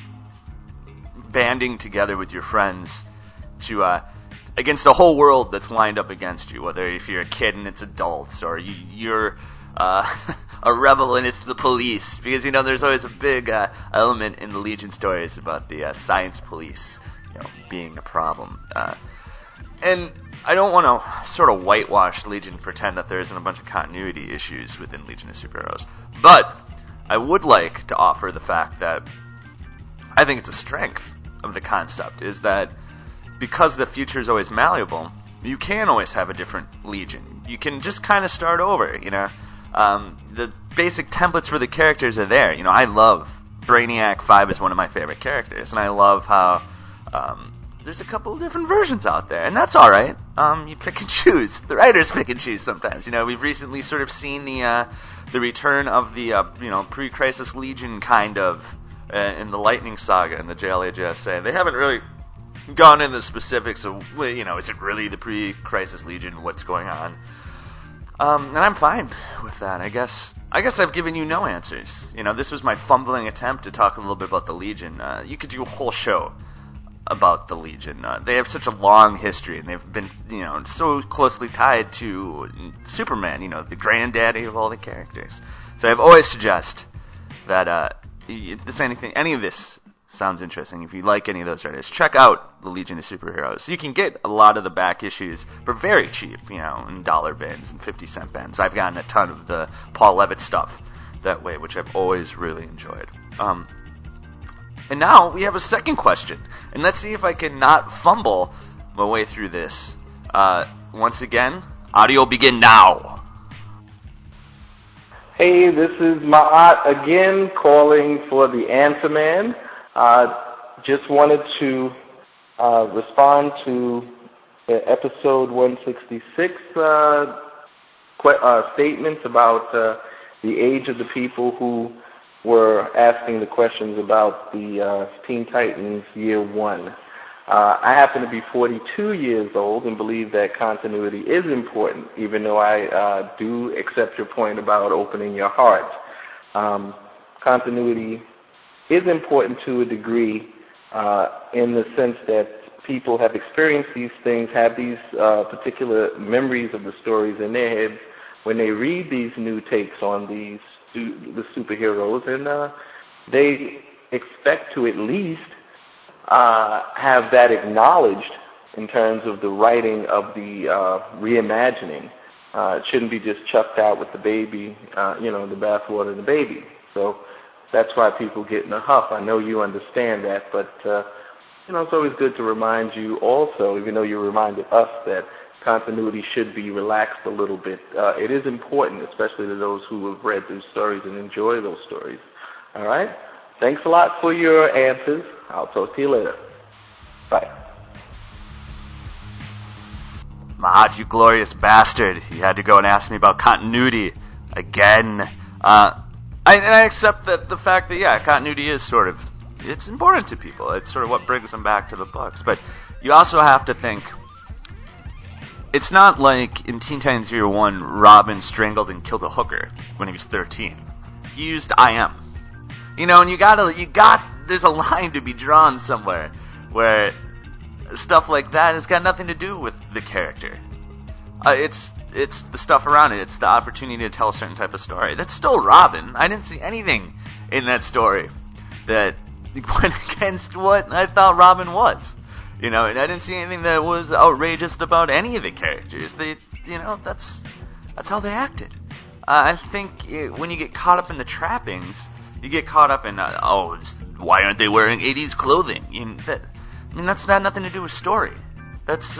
banding together with your friends to against a whole world that's lined up against you, whether if you're a kid and it's adults, or you're a rebel and it's the police, because there's always a big element in the Legion stories about the science police being a problem, and I don't want to sort of whitewash Legion and pretend that there isn't a bunch of continuity issues within Legion of Superheroes, but I would like to offer the fact that I think it's a strength of the concept, is that because the future is always malleable, you can always have a different Legion. You can just kind of start over, the basic templates for the characters are there. I love Brainiac 5 is one of my favorite characters, and I love how there's a couple of different versions out there, and that's all right. You pick and choose. The writers pick and choose sometimes. We've recently sort of seen the return of the pre-Crisis Legion kind of in the Lightning Saga and the JLA-JSA. They haven't really gone into the specifics of is it really the pre-Crisis Legion? What's going on? And I'm fine with that. I guess I've given you no answers. This was my fumbling attempt to talk a little bit about the Legion. You could do a whole show about the Legion. They have such a long history, and they've been, so closely tied to Superman, the granddaddy of all the characters. So I've always suggest that any of this sounds interesting. If you like any of those writers, check out the Legion of Superheroes. You can get a lot of the back issues for very cheap, in dollar bins and 50-cent bins. I've gotten a ton of the Paul Levitz stuff that way, which I've always really enjoyed. And now we have a second question, and let's see if I can not fumble my way through this. Once again, audio begin now. Hey, this is Ma'at again, calling for the Answer Man. Just wanted to respond to episode 166 statements about the age of the people who were asking the questions about the Teen Titans Year 1. I happen to be 42 years old and believe that continuity is important, even though I do accept your point about opening your heart. Continuity is important to a degree in the sense that people have experienced these things, have these particular memories of the stories in their heads when they read these new takes on the superheroes, and they expect to at least have that acknowledged in terms of the writing of the reimagining. It shouldn't be just chucked out with the baby, the bathwater and the baby. So that's why people get in a huff. I know you understand that, but it's always good to remind you also, even though you reminded us, that continuity should be relaxed a little bit. It is important, especially to those who have read those stories and enjoy those stories. All right? Thanks a lot for your answers. I'll talk to you later. Bye. Mahad, you glorious bastard. You had to go and ask me about continuity again. I accept that the fact that, continuity is it's important to people. It's sort of what brings them back to the books. But you also have to think, it's not like in Teen Titans Year 1, Robin strangled and killed a hooker when he was 13. He used I am. And there's a line to be drawn somewhere where stuff like that has got nothing to do with the character. It's the stuff around it. It's the opportunity to tell a certain type of story. That's still Robin. I didn't see anything in that story that went against what I thought Robin was. And I didn't see anything that was outrageous about any of the characters. That's how they acted. I think when you get caught up in the trappings, you get caught up in, why aren't they wearing 80s clothing? That's got nothing to do with story. That's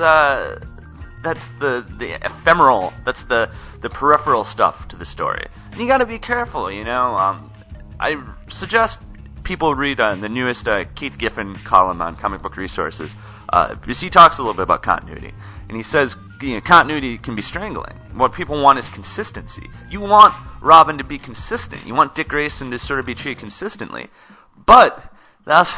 the ephemeral, that's the peripheral stuff to the story. And you gotta be careful, I suggest people read the newest Keith Giffen column on Comic Book Resources, because he talks a little bit about continuity. And he says, continuity can be strangling. What people want is consistency. You want Robin to be consistent. You want Dick Grayson to sort of be treated consistently. But that's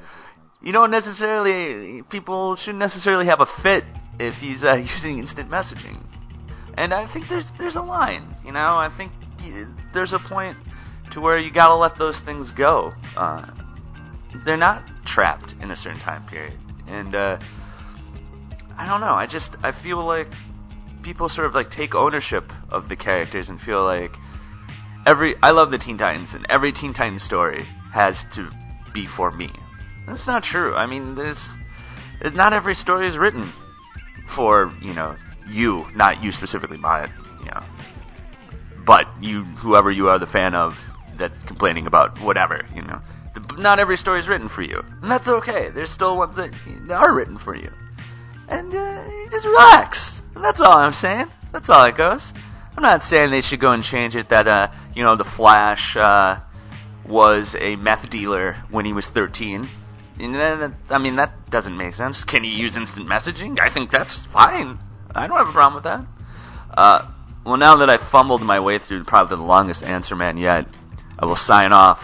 people shouldn't necessarily have a fit if he's using instant messaging. And I think there's a line, I think there's a point to where you gotta let those things go. They're not trapped in a certain time period. And I don't know, I feel like people sort of like take ownership of the characters and feel like I love the Teen Titans, and every Teen Titans story has to be for me. That's not true. Not every story is written for, you, not you specifically, Maya, but you, whoever you are the fan of that's complaining about whatever, not every story is written for you. And that's okay. There's still ones that are written for you. And just relax. And that's all I'm saying. That's all it goes. I'm not saying they should go and change it that, the Flash was a meth dealer when he was 13. That doesn't make sense. Can he use instant messaging? I think that's fine. I don't have a problem with that. Well, now that I've fumbled my way through probably the longest answer man yet, I will sign off.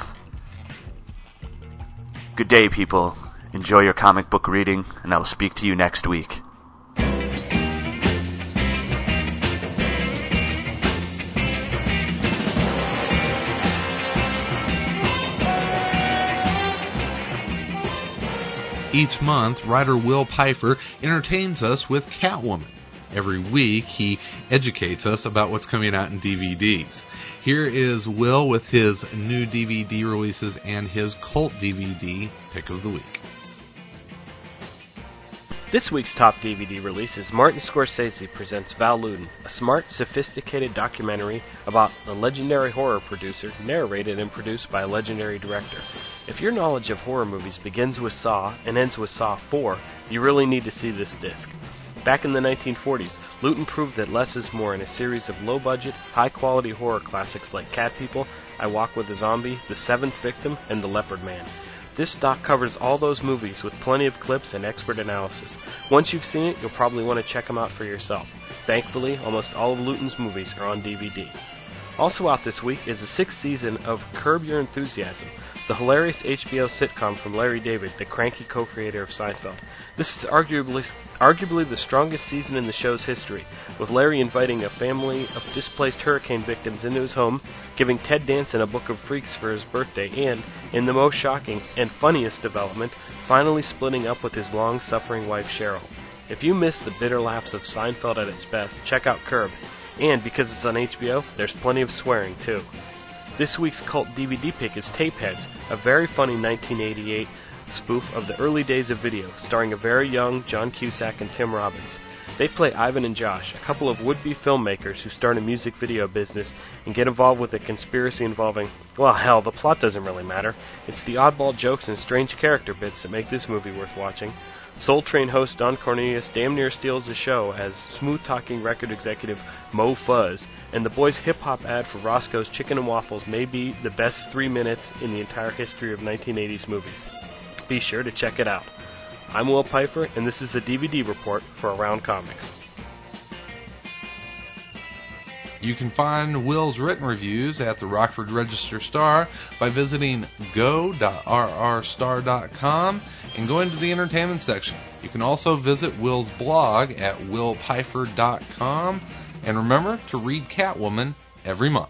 Good day, people. Enjoy your comic book reading, and I will speak to you next week. Each month, writer Will Pfeiffer entertains us with Catwoman. Every week, he educates us about what's coming out in DVDs. Here is Will with his new DVD releases and his cult DVD pick of the week. This week's top DVD release is Martin Scorsese presents Val Lewton, a smart, sophisticated documentary about the legendary horror producer, narrated and produced by a legendary director. If your knowledge of horror movies begins with Saw and ends with Saw 4, you really need to see this disc. Back in the 1940s, Lewton proved that less is more in a series of low-budget, high-quality horror classics like Cat People, I Walk with a Zombie, The Seventh Victim, and The Leopard Man. This doc covers all those movies with plenty of clips and expert analysis. Once you've seen it, you'll probably want to check them out for yourself. Thankfully, almost all of Lewton's movies are on DVD. Also out this week is the 6th season of Curb Your Enthusiasm, the hilarious HBO sitcom from Larry David, the cranky co-creator of Seinfeld. This is arguably the strongest season in the show's history, with Larry inviting a family of displaced hurricane victims into his home, giving Ted Danson a book of freaks for his birthday, and, in the most shocking and funniest development, finally splitting up with his long-suffering wife Cheryl. If you miss the bitter laughs of Seinfeld at its best, check out Curb. And because it's on HBO, there's plenty of swearing, too. This week's cult DVD pick is Tapeheads, a very funny 1988 spoof of the early days of video, starring a very young John Cusack and Tim Robbins. They play Ivan and Josh, a couple of would-be filmmakers who start a music video business and get involved with a conspiracy involving, well, hell, the plot doesn't really matter. It's the oddball jokes and strange character bits that make this movie worth watching. Soul Train host Don Cornelius damn near steals the show as smooth-talking record executive Mo Fuzz, and the boys' hip-hop ad for Roscoe's Chicken and Waffles may be the best 3 minutes in the entire history of 1980s movies. Be sure to check it out. I'm Will Pfeiffer, and this is the DVD report for Around Comics. You can find Will's written reviews at the Rockford Register Star by visiting go.rrstar.com and going to the entertainment section. You can also visit Will's blog at willpfeiffer.com. And remember to read Catwoman every month.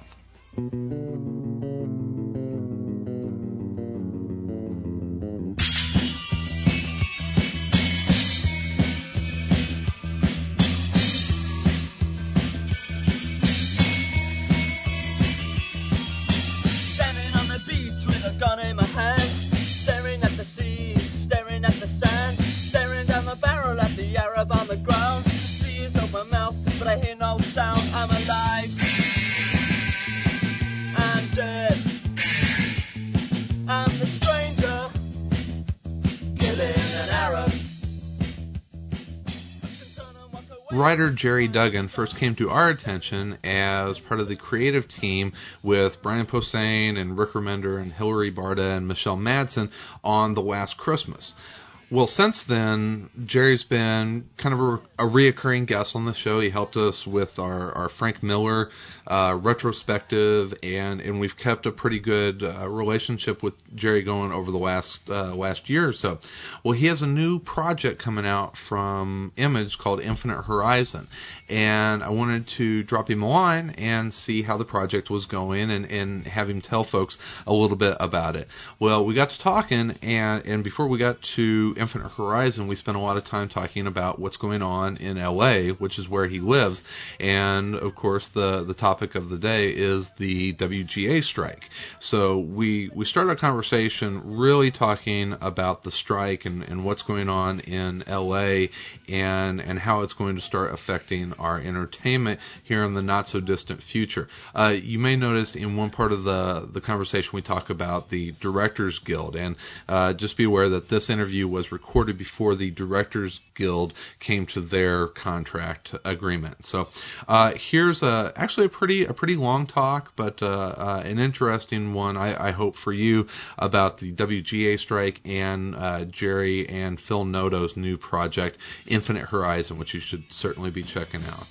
Writer Jerry Duggan first came to our attention as part of the creative team with Brian Posehn and Rick Remender and Hilary Barta and Michelle Madsen on The Last Christmas. Well, since then, Jerry's been kind of a reoccurring guest on the show. He helped us with our Frank Miller retrospective, and we've kept a pretty good relationship with Jerry going over the last year or so. Well, he has a new project coming out from Image called Infinite Horizon, and I wanted to drop him a line and see how the project was going and have him tell folks a little bit about it. Well, we got to talking, and before we got to Infinite Horizon, we spent a lot of time talking about what's going on in LA, which is where he lives, and of course the topic of the day is the WGA strike. So we started a conversation really talking about the strike and what's going on in LA and how it's going to start affecting our entertainment here in the not so distant future. You may notice in one part of the conversation we talk about the Directors Guild, and just be aware that this interview was recorded before the Directors Guild came to their contract agreement. So here's actually a pretty long talk, but an interesting one, I hope, for you about the WGA strike and Jerry and Phil Noto's new project, Infinite Horizon, which you should certainly be checking out.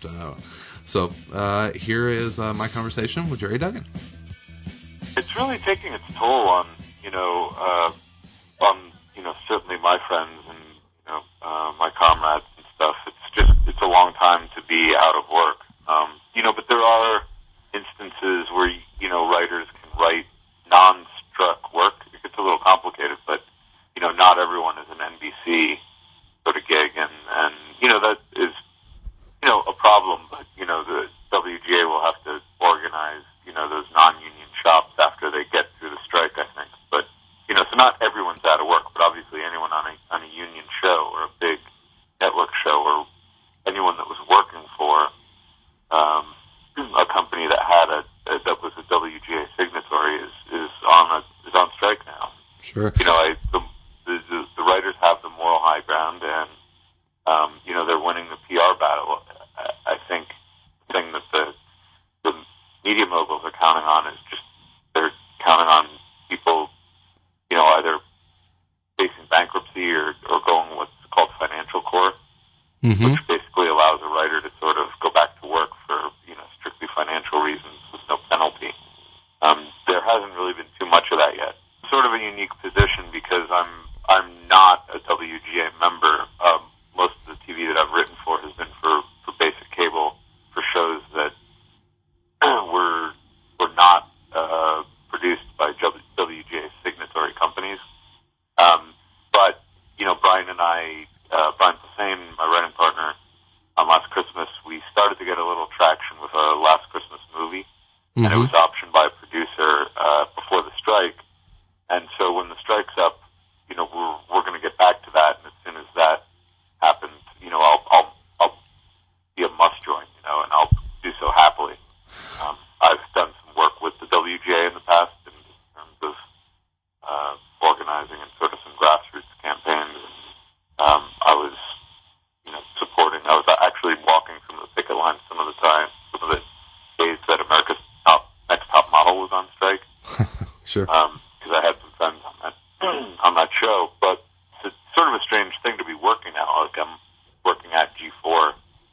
So here is my conversation with Jerry Duggan. It's really taking its toll on certainly my friends and my comrades and stuff. It's a long time to be out of work. But there are instances where writers can write non-struck work. It gets a little complicated, but not everyone is an NBC sort of gig, and that is a problem. But the WGA will have to organize those non-union shops after they get through the strike, I think. But so not everyone's out of work, but obviously anyone on a union show or a big Sure. You know, the writers have the moral high ground, and you know, they're winning the PR battle. I think the thing that the media moguls are counting on is just they're counting on people, you know, either facing bankruptcy or going what's called financial court, which basically allows a writer to sort of go back to work for, you know, strictly financial reasons with no penalty. There hasn't really been too much of that yet. Sort of a unique position because I'm not a WGA member. Most of the TV that I've written for has been for basic cable, for shows that were not produced by WGA signatory companies. But, you know, Brian and I, Brian Posehn, my writing partner, last Christmas, we started to get a little traction with a Last Christmas movie, and it was optioned by a producer before the strike. And so when the strike's up, you know, we're going to get back to that, and as soon as that happens, you know, I'll be a must join, you know, and I'll do so happily. I've done some work with the WGA in the past in terms of organizing and sort of some grassroots campaigns. I was, you know, supporting. I was actually walking from the picket line some of the time, some of the days that America's Next Top Model was on strike. Sure. Because I had some friends on that show, but it's sort of a strange thing to be working now. Like, I'm working at G4,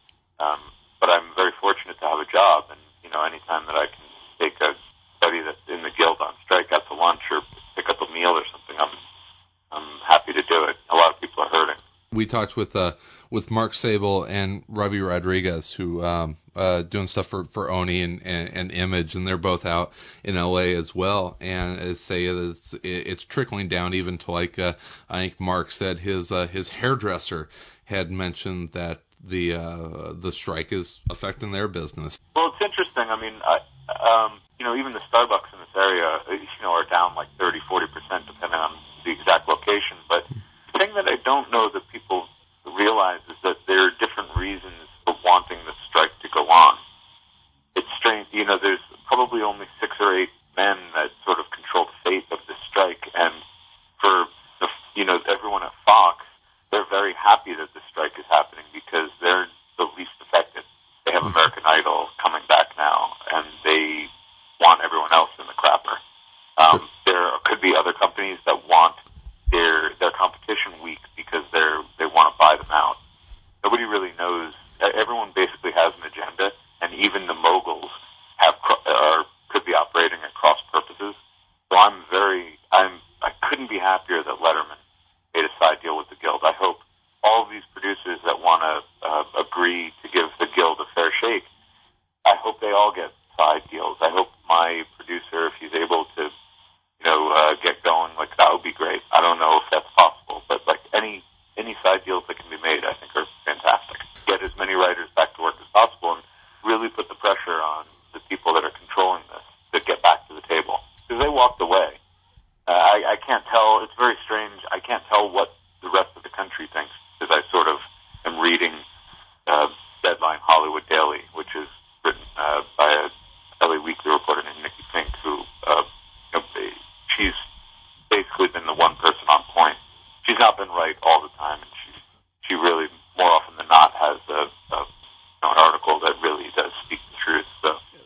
but I'm very fortunate to have a job, and, you know, anytime that I can take a buddy that's in the guild on strike out to lunch or pick up a meal or something, I'm happy to do it. A lot of people are hurting. We talked with Mark Sable and Robbie Rodriguez, who doing stuff for Oni and Image, and they're both out in LA as well. And say it's trickling down even to, like, I think Mark said his hairdresser had mentioned that the strike is affecting their business. Well, it's interesting. I mean, you know, even the Starbucks in this area, you know, are down like 30-40% depending on the exact location. But the thing that I don't know that people realize is that there are different reasons for wanting the strike to go on. It's strange, you know, there's probably only 6 or 8 men that sort of control the fate of this strike, and for the, you know, everyone at Fox, they're very happy that the strike is happening because they're the least affected. They have American Idol coming back now, and they want everyone else in the crapper. There could be other companies that want their competition weak because they want to buy them out. Nobody really knows. Everyone basically has an agenda, and even the moguls could be operating at cross purposes. So I couldn't be happier that Letterman made a side deal with the Guild. I hope all of these producers that want to agree to give the Guild a fair shake, I hope they all get side deals. I hope my producer, if he's able to, you know, get going, like, that would be great. I don't know if that's possible, but like any side deals that can be made, I think are fantastic. Get as many writers back to work as possible and really put the pressure on the people that are controlling this to get back to the table. Because they walked away. I can't tell. It's very strange. I can't tell what the rest of the country thinks because I sort of am reading Deadline Hollywood Daily, which is written by a LA Weekly reporter named Nikki Fink, who you know, she's basically been the one person on point. She's not been right all the time, and she really, more often than not, has an article that really does speak the truth. So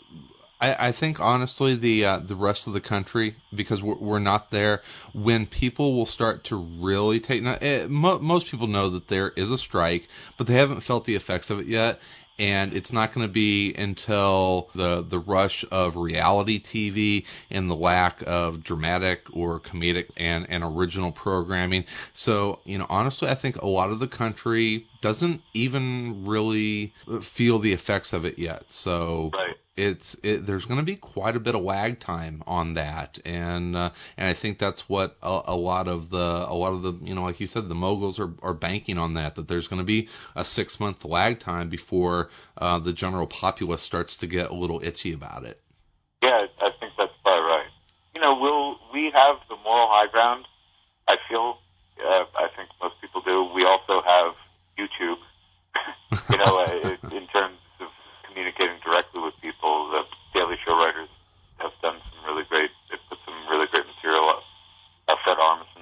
I think honestly the rest of the country, because we're not there, when people will start to really take. Most people know that there is a strike, but they haven't felt the effects of it yet. And it's not going to be until the rush of reality TV and the lack of dramatic or comedic and original programming. So, you know, honestly, I think a lot of the country doesn't even really feel the effects of it yet. So right. There's going to be quite a bit of lag time on that, and I think that's what a lot of the you know, like you said, the moguls are banking on that there's going to be a 6-month lag time before the general populace starts to get a little itchy about it. Yeah, I think that's probably right. You know, we have the moral high ground. I feel, I think most people do. We also have YouTube. You know, in terms of communicating directly with people, the Daily Show writers have done some really great. They put some really great material up. Fred Armisen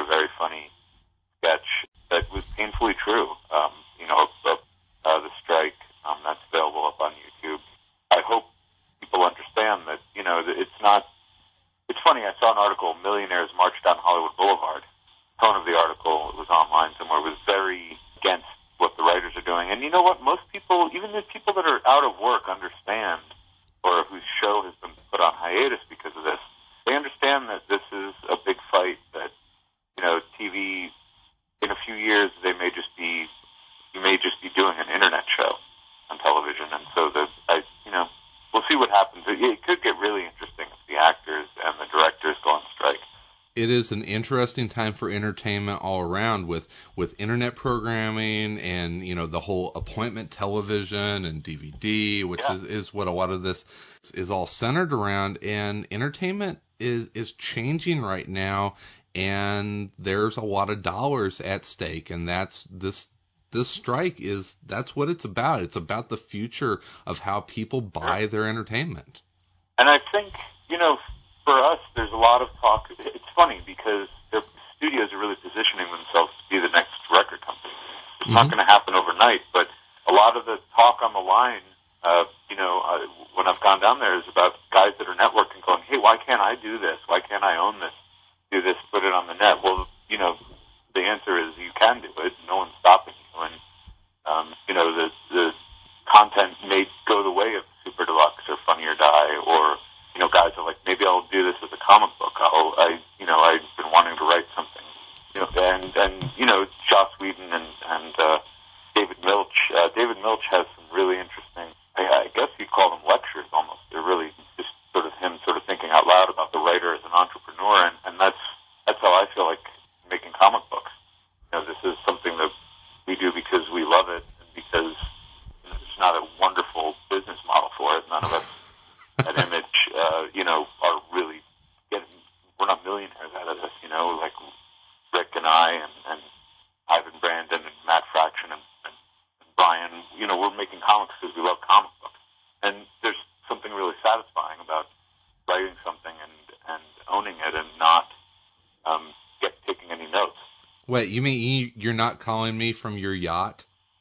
very funny sketch that was painfully true. The strike, that's available up on YouTube. I hope people understand that, that it's not. It's funny. I saw an article, "Millionaires March Down Hollywood Boulevard." The tone of the article, it was online somewhere, was very against what the writers are doing. And you know what? Most people, even the people that are out of work, understand, or whose show has been put on hiatus because of this. They understand that this is a big fight. That TV, in a few years, you may just be doing an internet show on television, and so we'll see what happens. It could get really interesting if the actors and the directors go on strike. It is an interesting time for entertainment all around with internet programming and, the whole appointment television and DVD, which is what a lot of this is all centered around. And entertainment is changing right now, and there's a lot of dollars at stake. And that's this strike that's what it's about. It's about the future of how people buy their entertainment. And I think, for us, there's a lot of talk. It's funny because the studios are really positioning themselves to be the next record company. It's not going to happen overnight, but a lot of the talk on the line, when I've gone down there, is about guys that are networking going, hey, why can't I do this? Why can't I own this, do this, put it on the net? Well, the answer is you can do it. No one's stopping you. And, the content may go the way of Super Deluxe or Funny or Die, or guys are like, maybe I'll do this as a comic book. I've been wanting to write something. And Joss Whedon and David Milch. David Milch has some really interesting, I guess you'd call them lectures almost. They're really just sort of him sort of thinking out loud about the writer as an entrepreneur, and that's how I feel like making comic books. This is something that we do because we love it, and because it's not a wonderful business model for it. None of us at Image, are really we're not millionaires out of this, like Rick and I and Ivan Brandon and Matt Fraction and Brian, we're making comics because we love comic books. And there's something really satisfying about writing something and owning it and not taking any notes. Wait, you mean you're not calling me from your yacht?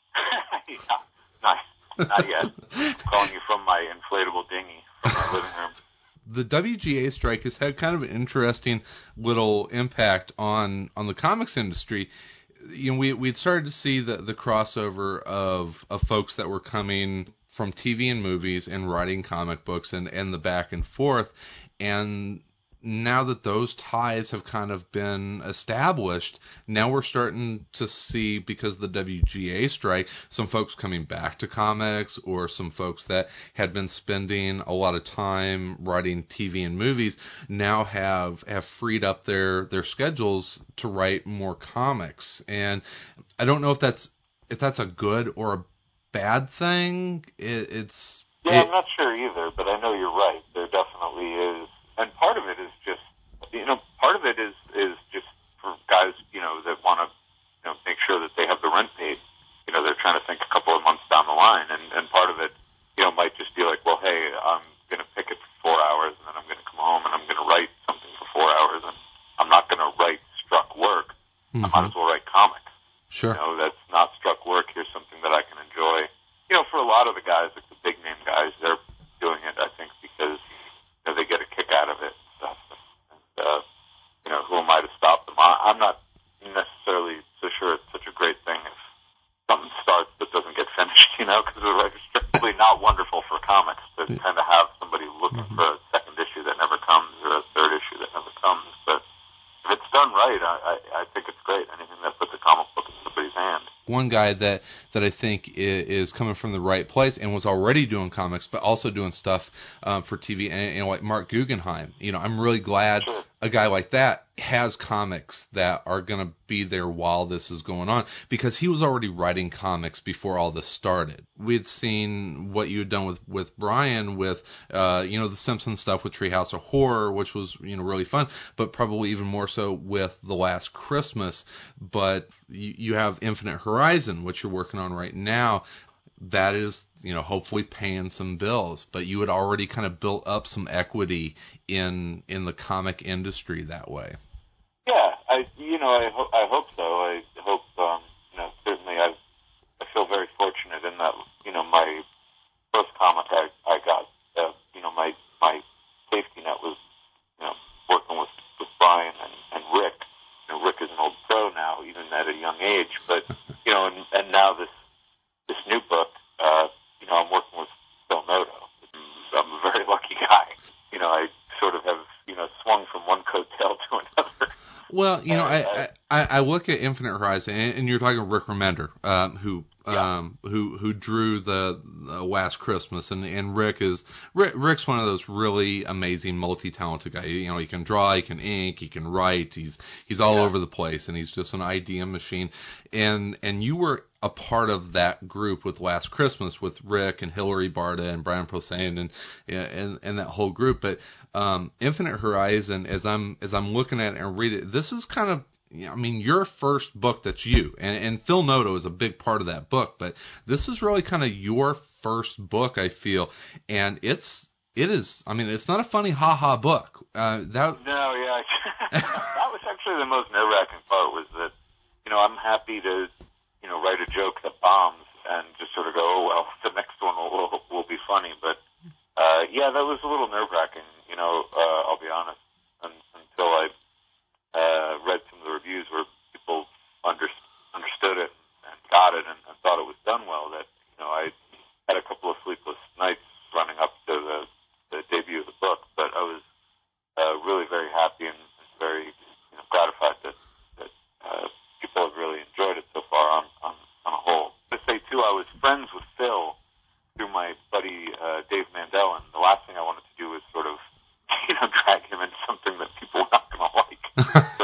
Yeah, not yet. I'm calling you from my inflatable dinghy from my living room. The WGA strike has had kind of an interesting little impact on the comics industry. We'd started to see the crossover of folks that were coming from TV and movies and writing comic books and the back and forth. And now that those ties have kind of been established, now we're starting to see, because of the WGA strike, some folks coming back to comics, or some folks that had been spending a lot of time writing TV and movies now have freed up their schedules to write more comics. And I don't know if that's a good or a bad thing. I'm not sure either, but I know you're right. There definitely is. And part of it is just, just for guys, that want to, make sure that they have the rent paid. They're trying to think a couple of months down the line. And part of it, might just be like, well, hey, I'm going to pick it for 4 hours, and then I'm going to come home and I'm going to write something for 4 hours, and I'm not going to write struck work. I might as well write comics. Sure. That's not struck work. Here's something that I can enjoy. For a lot of the guys, like the big name guys, they're doing it, I think, because they get a kick out of it and stuff. And, who am I to stop them? I'm not necessarily so sure it's such a great thing if something starts but doesn't get finished, because it's strictly not wonderful for comics to kind of have somebody looking for a second issue that never comes or a third issue that never comes. But if it's done right, I think it's great. Anything that puts a comic book in somebody's hand. One guy that I think is coming from the right place and was already doing comics, but also doing stuff for TV, and like Mark Guggenheim. I'm really glad a guy like that has comics that are going to be there while this is going on, because he was already writing comics before all this started. We'd seen what you had done with Brian with the Simpsons stuff with Treehouse of Horror, which was really fun, but probably even more so with The Last Christmas. But you have Infinite Horizon, which you're working on right now. That is, hopefully paying some bills, but you had already kind of built up some equity in the comic industry that way. Yeah, I hope so. I hope, certainly I feel very fortunate in that, my first comic I got, my safety net was, working with Brian and Rick. Rick is an old pro now, even at a young age, but, and now this new book, I'm working with Phil Noto. I'm a very lucky guy. I sort of have, swung from one coattail to another. Well, I look at Infinite Horizon, and you're talking Rick Remender, who drew the Last Christmas, and Rick's one of those really amazing, multi-talented guys. He can draw, he can ink, he can write. He's all over the place, and he's just an idea machine. And you were a part of that group with Last Christmas with Rick and Hilary Barta and Brian Posehn and that whole group. But Infinite Horizon, as I'm looking at it and read it, this is kind of, your first book that's you, and Phil Noto is a big part of that book, but this is really kind of your first book, I feel, and it is, it's not a funny ha-ha book. No, yeah. That was actually the most nerve-wracking part, was that, I'm happy to, write a joke that bombs and just sort of go, oh, well, the next one will be funny, but, yeah, that was a little nerve-wracking, I'll be honest, until I read some of the reviews where people understood it and got it and thought it was done well, that, I had a couple of sleepless nights running up to the debut of the book, but I was really very happy and very gratified that people have really enjoyed it so far on a whole. To say, too, I was friends with Phil through my buddy Dave Mandel, and the last thing I wanted to do was sort of drag him into something that people were not going to like. So,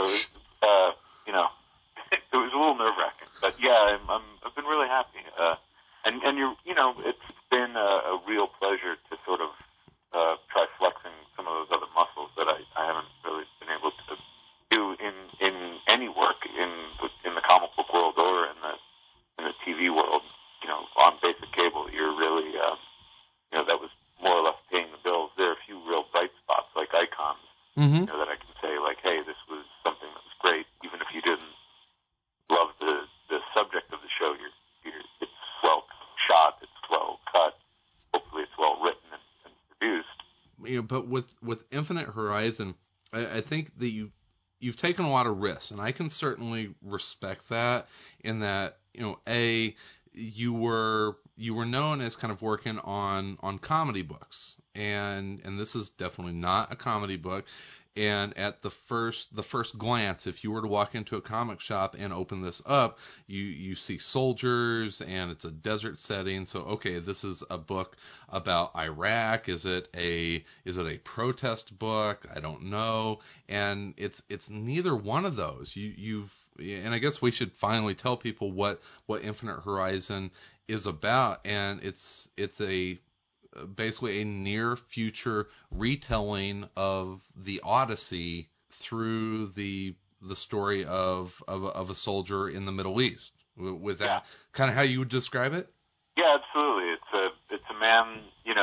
it was a little nerve-wracking. But, yeah, I've been really happy. And it's been a real pleasure to sort of try flexing some of those other muscles that I haven't really been able to do in any work in the comic book world or in the TV world. On basic cable, you're really, that was more or less paying the bills. There are a few real bright spots, like icons, that I can say, like, hey, this was something that was great, even if you didn't love the subject of the show. It's well shot, it's well cut, hopefully it's well written and produced. But with Infinite Horizon, I think that you've taken a lot of risks, and I can certainly respect that, in that, you were known as kind of working on comedy books, and this is definitely not a comedy book. And at the first glance, if you were to walk into a comic shop and open this up, you see soldiers, and it's a desert setting. So, okay, this is a book about Iraq. Is it a protest book? I don't know. And it's neither one of those. And I guess we should finally tell people what Infinite Horizon is about, and it's basically a near future retelling of the Odyssey through the story of a soldier in the Middle East. Was that kind of how you would describe it? Yeah, absolutely. It's a man,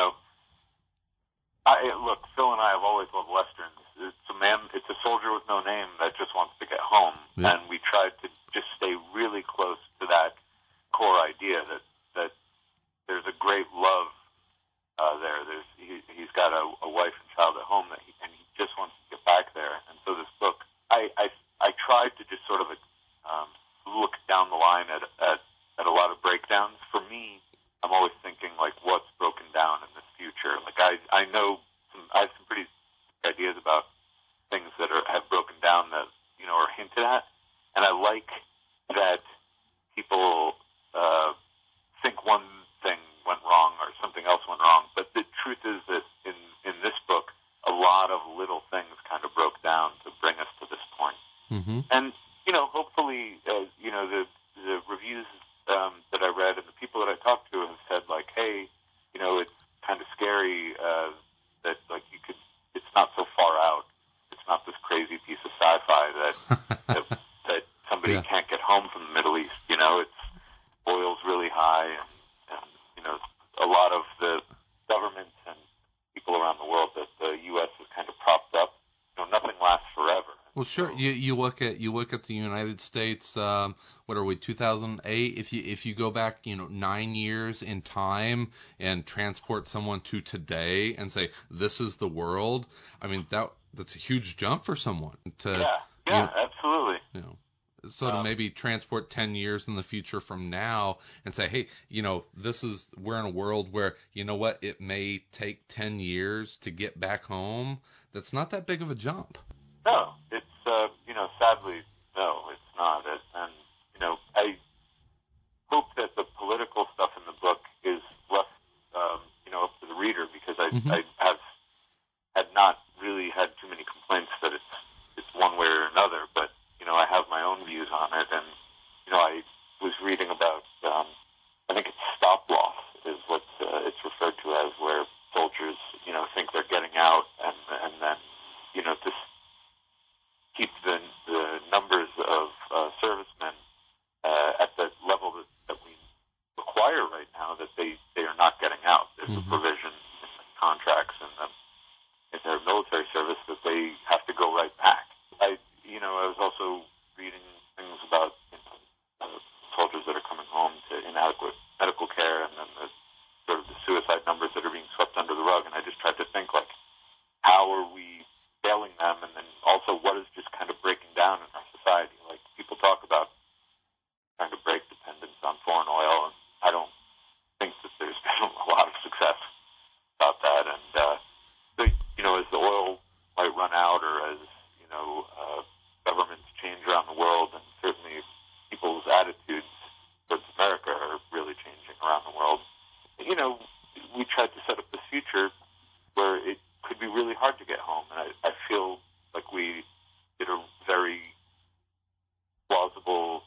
look, Phil and I have always loved Westerns. It's a soldier with no name that just wants to get home. Yeah. And we tried to just stay really close to that core idea that there's a great love there. He's got a wife and child at home, and he just wants to get back there. And so this book, I tried to just sort of look down the line at a lot of breakdowns. For me, I'm always thinking, like, what's broken down in this future? Like, I know I have some pretty ideas about things that have broken down that are hinted at, and I like that people think one thing went wrong or something else went wrong. But the truth is that in this book, a lot of little things kind of broke down to bring us to this point. Mm-hmm. And hopefully, the reviews that I read and the people that I talked to have said, like, hey, it's kind of scary that, like, it's not so far out. It's not this crazy piece of sci-fi that somebody can't get home from the Middle East. It's oil's really high, and a lot of the governments and people around the world that the U.S. has kind of propped up. Nothing lasts forever. Well, sure. You look at the United States. What are we? 2008. If you go back, 9 years in time and transport someone to today and say this is the world. I mean that's a huge jump for someone to. Yeah, absolutely. So to maybe transport 10 years in the future from now and say, hey, we're in a world where, it may take 10 years to get back home. That's not that big of a jump. No, it's, sadly, no, it's not. And, I hope that the political stuff in the book is left, up to the reader, because I had not really had too many complaints that it's one way or another, but, I have my own views on it, and, I was reading about, I think it's stop loss is what it's referred to as, where soldiers, think they're getting out, and then, just keep the numbers of servicemen at the level that we require right now, that they are not getting out. There's a provision in the contracts and in their military service that they have to go right back. I was also reading things about soldiers that are coming home to inadequate medical care, and then the suicide numbers that are being swept under the rug. And I just tried to think, how are we failing them, and then also what is just kind of breaking down in our society? Like, people talk about trying to break dependence on foreign oil, and I don't think that there's been a lot of success about that. And as the oil might run out, or as governments change around the world, and certainly people's attitudes towards America are really changing around the world, we tried to set up this future where it could be really hard to get home. And I feel like we did a very plausible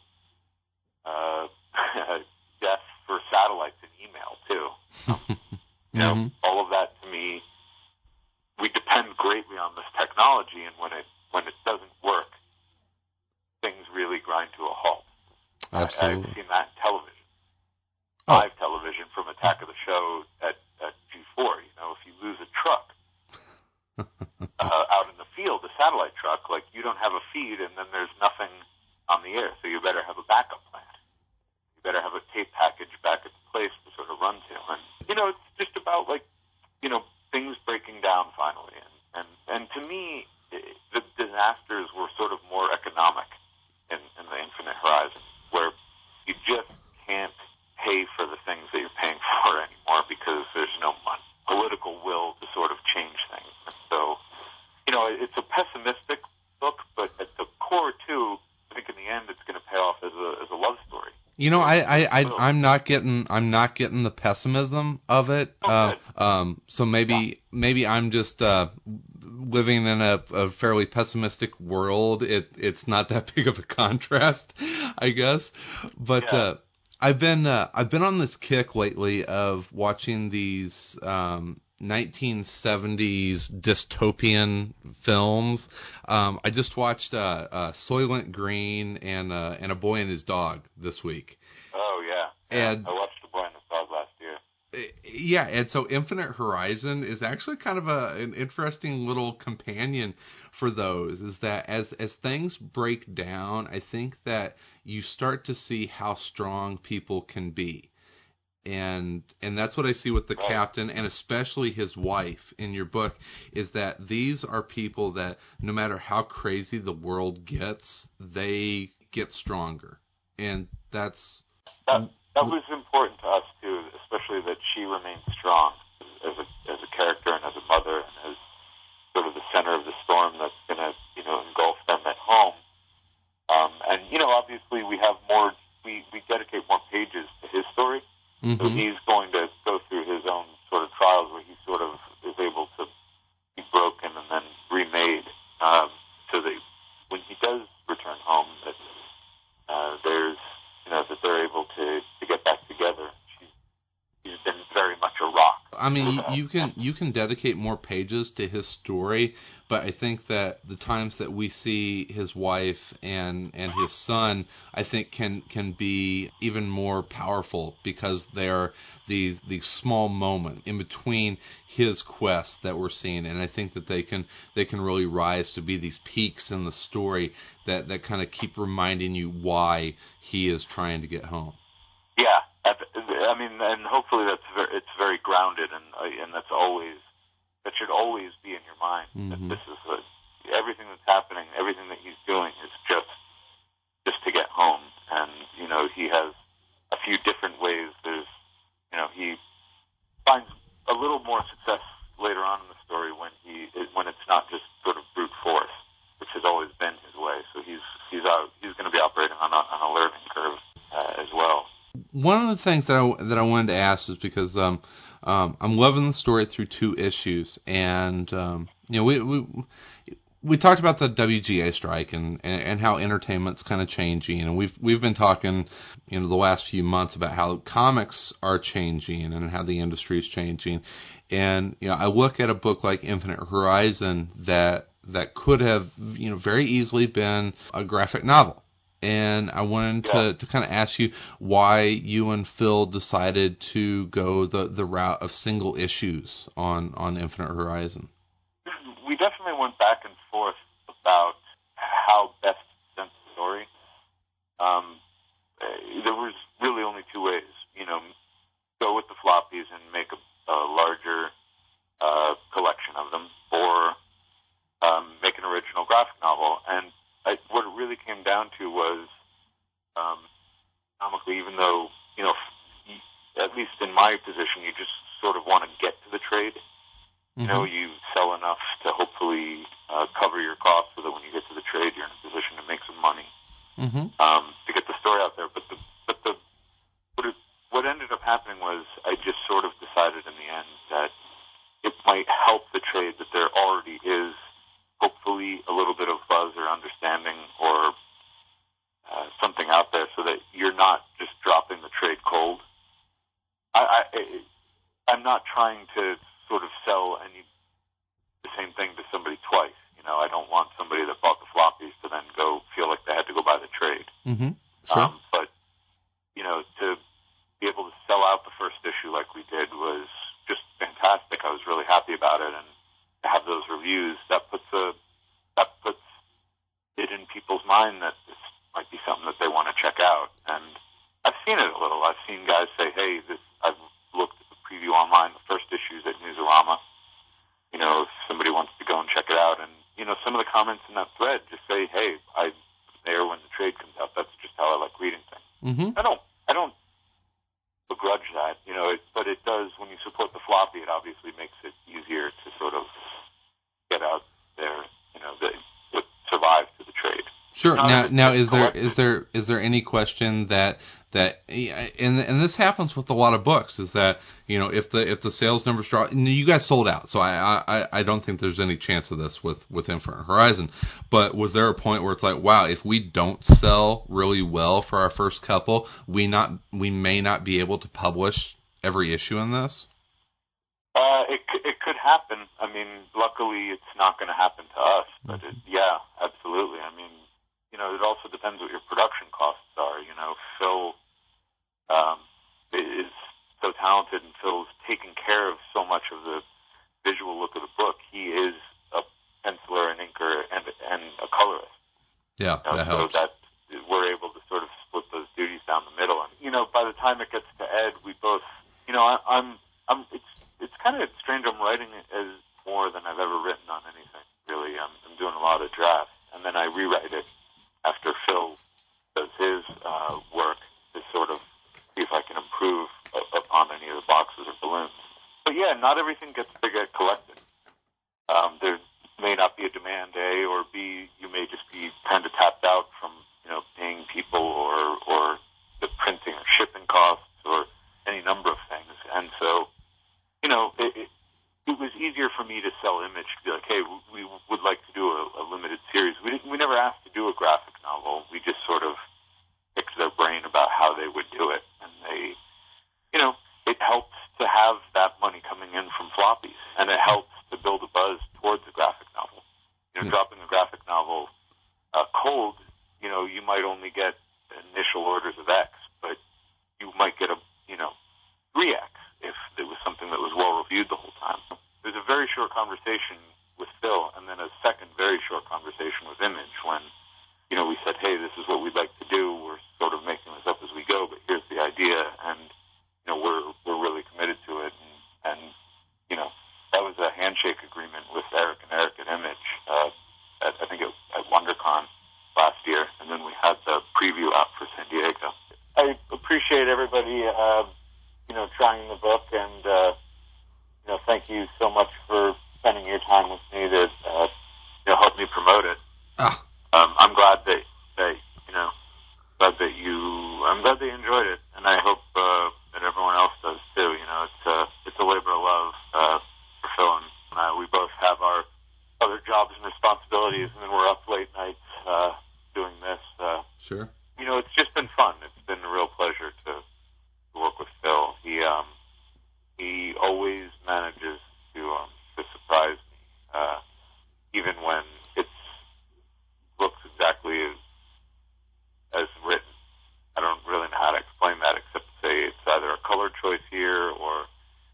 death for satellites and email, too. All of that, to me, we depend greatly on this technology, and when it doesn't work, things really grind to a halt. Absolutely. I've seen that in television. Live television from Attack of the Show at G4. If you lose a truck out in the field, a satellite truck, you don't have a feed, and then there's nothing on the air, so you better have a backup plan. You better have a tape package back at the place to sort of run to. And, it's just about, things breaking down finally. And to me, the disasters were sort of more economic in the Infinite Horizon, where you just can't pay for the things that you're paying for anymore because there's no political will to sort of change things. And so, it's a pessimistic book, but at the core, too, I think in the end it's going to pay off as a love story. I'm not getting the pessimism of it. So maybe I'm just living in a fairly pessimistic world. It's not that big of a contrast, I guess. But yeah. I've been on this kick lately of watching these 1970s dystopian films. I just watched Soylent Green and A Boy and His Dog this week. Oh yeah, and I watched A Boy and His Dog last year. Yeah, and so Infinite Horizon is actually kind of an interesting little companion for those. Is that as things break down, I think that you start to see how strong people can be. And that's what I see with the captain, and especially his wife in your book, is that these are people that no matter how crazy the world gets, they get stronger. And that was important to us too, especially that she remains strong as a character and as a mother, and as sort of the center of the storm that's going to engulf them at home. And obviously we have more. We dedicate more pages to his story. Mm-hmm. So he's going to go through his own sort of trials where he sort of is able to be broken and then remade, so that when he does return home, that there's that they're able to get back together. She's been very much a rock. I mean, you can dedicate more pages to his story, but I think that the times that we see his wife and his son, I think can be even more powerful because they are these small moments in between his quest that we're seeing, and I think that they can really rise to be these peaks in the story that kind of keep reminding you why he is trying to get home. Yeah, I mean, and hopefully it's very grounded, and that should always be in your mind. Mm-hmm. That this is everything that's happening, everything that he's doing is just to get home, and he has a few different ways. There's he finds a little more success later on in the story when it's not just sort of brute force, which has always been his way. So he's going to be operating on a learning curve as well. One of the things that I wanted to ask is because I'm loving the story through 2 issues, and we talked about the WGA strike and how entertainment's kind of changing, and we've been talking the last few months about how comics are changing and how the industry is changing, and I look at a book like Infinite Horizon that could have very easily been a graphic novel. And I wanted to kind of ask you why you and Phil decided to go the route of single issues on Infinite Horizon. We definitely went back and forth about how best to present the story. There was really only 2 ways. Go with the floppies and make a larger collection of them, or make an original graphic novel. And what it really came down to was, comically, even though, at least in my position, you just sort of want to get to the trade. Mm-hmm. You sell enough to hopefully cover your costs so that when you get to the trade, you're in a position to make some money, to get the story out there. What ended up happening was I just sort of decided in the end that it might help the trade that there already is hopefully a little bit of buzz or understanding or something out there so that you're not just dropping the trade cold. I'm not trying to sort of sell the same thing to somebody twice. I don't want somebody that bought the floppies to then go feel like they had to go buy the trade. Mm-hmm. Sure. But, to be able to sell out the first issue like we did was just fantastic. I was really happy about it, and to have those reviews, that puts it in people's mind that this might be something that they want to check out. And I've seen it a little. I've seen guys say, hey, I've looked at the preview online, the first issue's at Newsarama. If somebody wants to go and check it out. And, some of the comments in that thread just say, hey, I'm there when the trade comes out. That's just how I like reading things. Mm-hmm. I don't begrudge that, but it does, when you support the floppy, it obviously makes it easier to sort of get out there, that survive to the trade. Sure. Now, is there any question that and this happens with a lot of books, is that if the sales numbers drop, and you guys sold out, so I don't think there's any chance of this with Infinite Horizon. But was there a point where it's like, wow, if we don't sell really well for our first couple, we may not be able to publish every issue in this? It could happen. I mean, luckily it's not going to happen to us, but yeah, absolutely. I mean, it also depends what your production costs are. Phil is so talented, and Phil's taking care of so much of the visual look of the book. He is a penciler and inker and a colorist. Yeah, that helps. So that we're able to sort of split those duties down the middle. And by the time it gets to Ed, we both, it's kind of strange. I'm writing it as more than I've ever written on anything. Really, I'm doing a lot of drafts, and then I rewrite it after Phil does his work to sort of see if I can improve upon any of the boxes or balloons. But yeah, not everything gets to get collected. There may not be a demand, A, or B, you may just be kind of tapped out from paying people or the printing or shipping costs or any number of things. And so, it was easier for me to sell Image to be like, hey, we would like to do a limited series. We never asked to do a graphic novel. We just sort of picked their brain about how they would do it. And they, it helps to have that money coming in initial orders of X, but you might get a 3X if it was something that was well reviewed the whole time. There's a very short conversation with Phil, and then a second very short conversation with Image when we said, hey, this is what we'd like to do. We're sort of making this up as we go, but here's the idea, and we're really committed to it. And that was a handshake agreement with Eric and Eric at Image. I think at WonderCon last year, and then we had the preview out for San Diego. I appreciate everybody, trying the book, and thank you so much for spending your time with me to help me promote it. I'm glad that you enjoyed it, and I hope that everyone else does too. It's a labor of love for Phil and I. We both have our other jobs and responsibilities, and then we're up late nights doing this. Sure. It's just been fun. It's been a real pleasure to work with Phil. He always manages to surprise me, even when it looks exactly as written. I don't really know how to explain that except to say it's either a color choice here or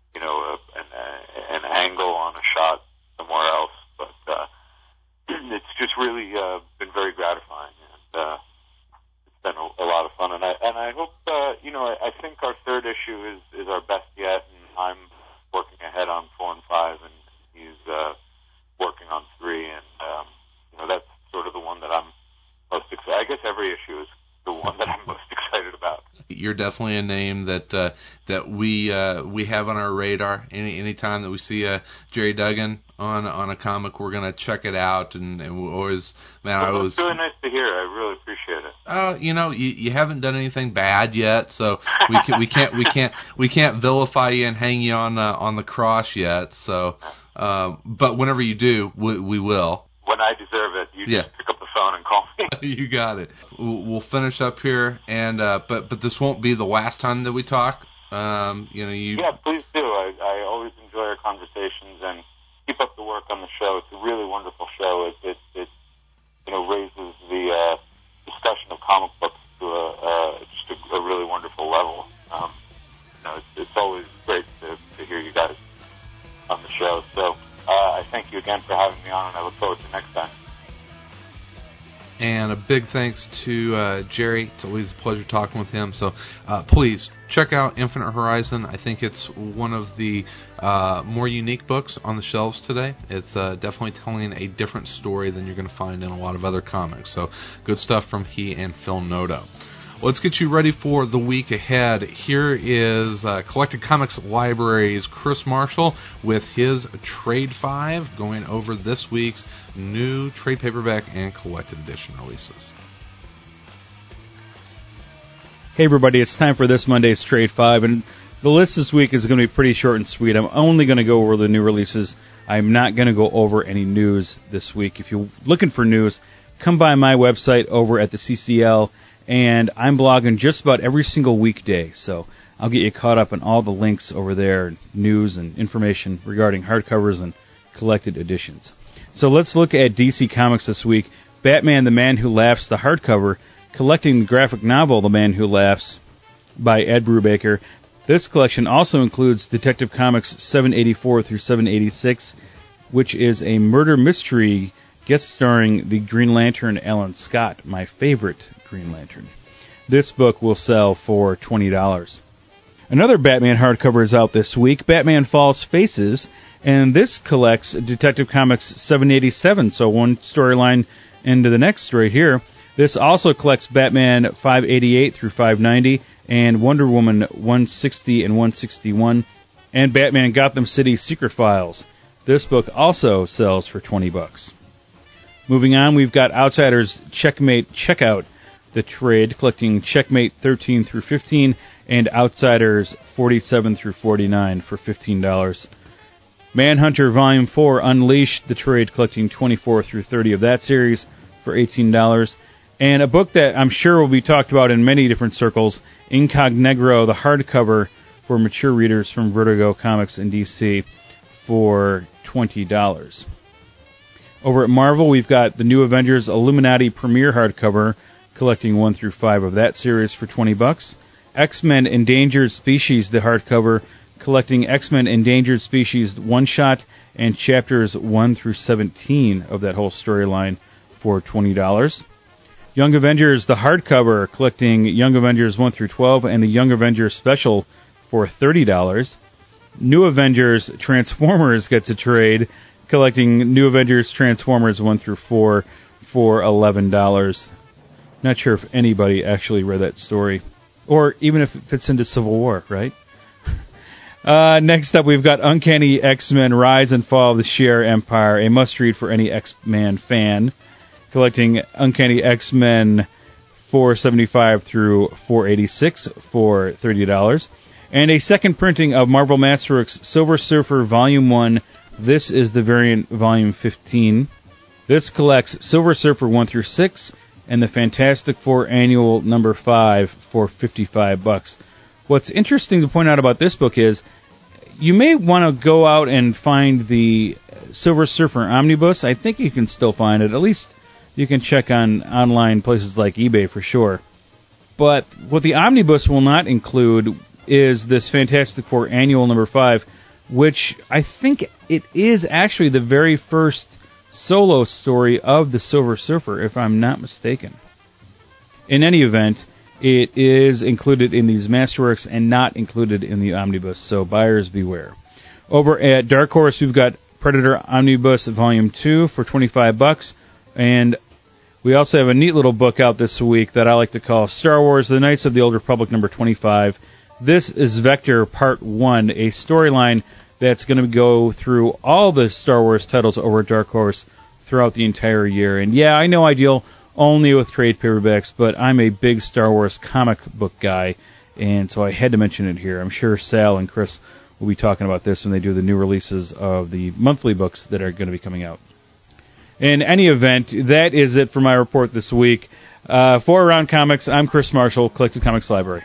an angle on a shot somewhere else. But it's just really been very gratifying, and it's been a lot of fun. And I hope I think our third issue is our best yet, and I'm working ahead on 4 and 5, and he's working on 3, and that's sort of the one that I'm most excited. I guess every issue is the one that I'm most excited about. You're definitely a name that we have on our radar. Any time that we see Jerry Duggan on a comic, we're gonna check it out, and we always, it's really nice to hear. I really appreciate it. You haven't done anything bad yet, so we can't vilify you and hang you on the cross yet. So, but whenever you do, we will. When I deserve it, you just pick up the phone and call me. You got it. We'll finish up here, and but this won't be the last time that we talk. Yeah, please do. I always enjoy our conversations, and keep up the work on the show. It's a really wonderful show. It raises the discussion of comic books to just a really wonderful level. It's always great to hear you guys on the show. So I thank you again for having me on, and I look forward to next time. And a big thanks to Jerry. It's always a pleasure talking with him. So please check out Infinite Horizon. I think it's one of the more unique books on the shelves today. It's definitely telling a different story than you're going to find in a lot of other comics. So good stuff from he and Phil Noto. Let's get you ready for the week ahead. Here is Collected Comics Library's Chris Marshall with his Trade 5, going over this week's new trade paperback and collected edition releases. Hey everybody, it's time for this Monday's Trade 5, and the list this week is going to be pretty short and sweet. I'm only going to go over the new releases. I'm not going to go over any news this week. If you're looking for news, come by my website over at the CCL, and I'm blogging just about every single weekday, so I'll get you caught up on all the links over there, news and information regarding hardcovers and collected editions. So let's look at DC Comics this week. Batman the Man Who Laughs, the hardcover, collecting the graphic novel The Man Who Laughs by Ed Brubaker. This collection also includes Detective Comics 784 through 786, which is a murder mystery guest starring the Green Lantern Alan Scott, my favorite Green Lantern. This book will sell for $20. Another Batman hardcover is out this week, Batman False Faces, and this collects Detective Comics 787, so one storyline into the next right here. This also collects Batman 588 through 590, and Wonder Woman 160 and 161, and Batman Gotham City Secret Files. This book also sells for $20. Moving on, we've got Outsiders Checkmate Checkout, the trade, collecting Checkmate 13 through 15 and Outsiders 47 through 49 for $15. Manhunter Volume 4 Unleashed, the trade, collecting 24 through 30 of that series for $18. And a book that I'm sure will be talked about in many different circles, Incognegro, the hardcover for mature readers from Vertigo Comics in DC for $20. Over at Marvel, we've got the New Avengers Illuminati premiere hardcover, collecting 1 through 5 of that series for $20. X-Men Endangered Species, the hardcover, collecting X-Men Endangered Species one-shot and chapters 1 through 17 of that whole storyline for $20. Young Avengers, the hardcover, collecting Young Avengers 1 through 12 and the Young Avengers special for $30. New Avengers Transformers gets a trade, collecting New Avengers Transformers 1 through 4 for $11. Not sure if anybody actually read that story, or even if it fits into Civil War, right? Next up, we've got Uncanny X-Men Rise and Fall of the Shi'ar Empire, a must-read for any X-Men fan, collecting Uncanny X-Men 475 through 486 for $30. And a second printing of Marvel Masterworks Silver Surfer Volume 1. This is the variant Volume 15. This collects Silver Surfer 1 through 6 and the Fantastic Four Annual number 5 for $55. What's interesting to point out about this book is you may want to go out and find the Silver Surfer Omnibus. I think you can still find it. At least you can check on online places like eBay for sure. But what the Omnibus will not include is this Fantastic Four Annual number 5, which I think it is actually the very first solo story of the Silver Surfer, if I'm not mistaken. In any event, it is included in these Masterworks and not included in the Omnibus, so buyers beware. Over at Dark Horse, we've got Predator Omnibus Volume 2 for $25, and we also have a neat little book out this week that I like to call Star Wars: The Knights of the Old Republic number 25. This is Vector Part 1, a storyline that's going to go through all the Star Wars titles over at Dark Horse throughout the entire year. And yeah, I know I deal only with trade paperbacks, but I'm a big Star Wars comic book guy, and so I had to mention it here. I'm sure Sal and Chris will be talking about this when they do the new releases of the monthly books that are going to be coming out. In any event, that is it for my report this week. For Around Comics, I'm Chris Marshall, Collected Comics Library.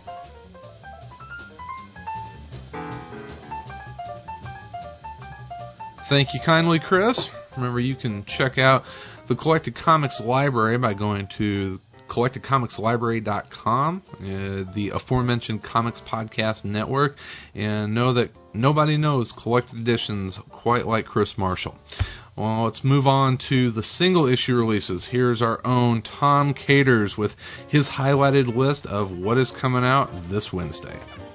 Thank you kindly, Chris. Remember, you can check out the Collected Comics Library by going to collectedcomicslibrary.com, the aforementioned Comics Podcast Network, and know that nobody knows collected editions quite like Chris Marshall. Well, let's move on to the single issue releases. Here's our own Tom Caters with his highlighted list of what is coming out this Wednesday.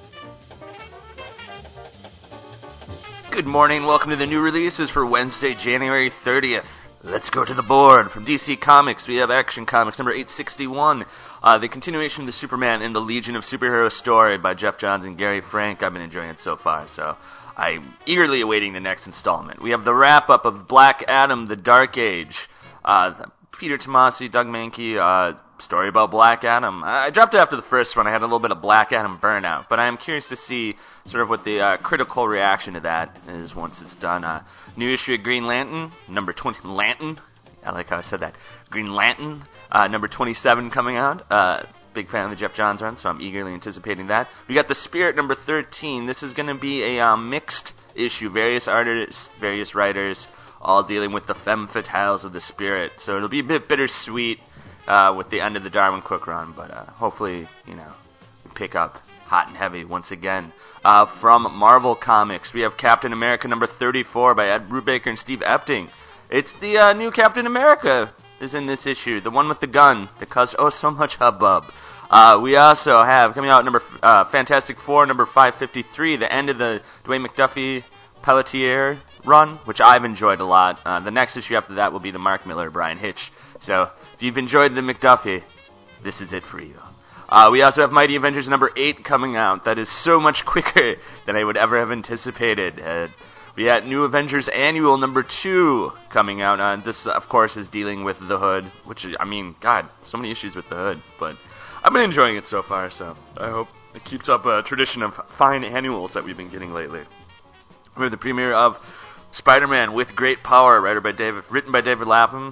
Good morning, welcome to the new releases for Wednesday, January 30th. Let's go to the board. From DC Comics, we have Action Comics number 861, the continuation of the Superman and the Legion of Superheroes story by Jeff Johns and Gary Frank. I've been enjoying it so far, so I'm eagerly awaiting the next installment. We have the wrap-up of Black Adam, The Dark Age, Peter Tomasi, Doug Mankey, story about Black Adam. I dropped it after the first one. I had a little bit of Black Adam burnout, but I am curious to see sort of what the critical reaction to that is once it's done. New issue of Green Lantern, number 20. Lantern? I like how I said that. Green Lantern, number 27 coming out. Big fan of the Jeff Johns run, so I'm eagerly anticipating that. We got The Spirit, number 13. This is going to be a mixed issue. Various artists, various writers, all dealing with the femme fatales of the Spirit. So it'll be a bit bittersweet with the end of the Darwin Cook run, but hopefully, we pick up hot and heavy once again. From Marvel Comics, we have Captain America number 34 by Ed Brubaker and Steve Epting. It's the new Captain America is in this issue, the one with the gun that caused so much hubbub. We also have, coming out, Fantastic Four number 553, the end of the Dwayne McDuffie Pelletier run, which I've enjoyed a lot. The next issue after that will be the Mark Miller, Brian Hitch. So, if you've enjoyed the McDuffie, this is it for you. We also have Mighty Avengers number 8 coming out. That is so much quicker than I would ever have anticipated. We had New Avengers Annual number 2 coming out. This, of course, is dealing with the Hood, which, God, so many issues with the Hood. But I've been enjoying it so far, so I hope it keeps up a tradition of fine annuals that we've been getting lately. We have the premiere of Spider-Man with Great Power, written by David Lapham.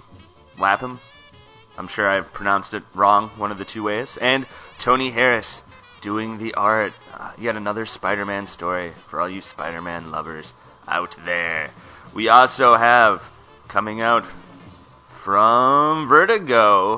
I'm sure I've pronounced it wrong one of the two ways. And Tony Harris doing the art. Yet another Spider-Man story for all you Spider-Man lovers out there. We also have, coming out from Vertigo,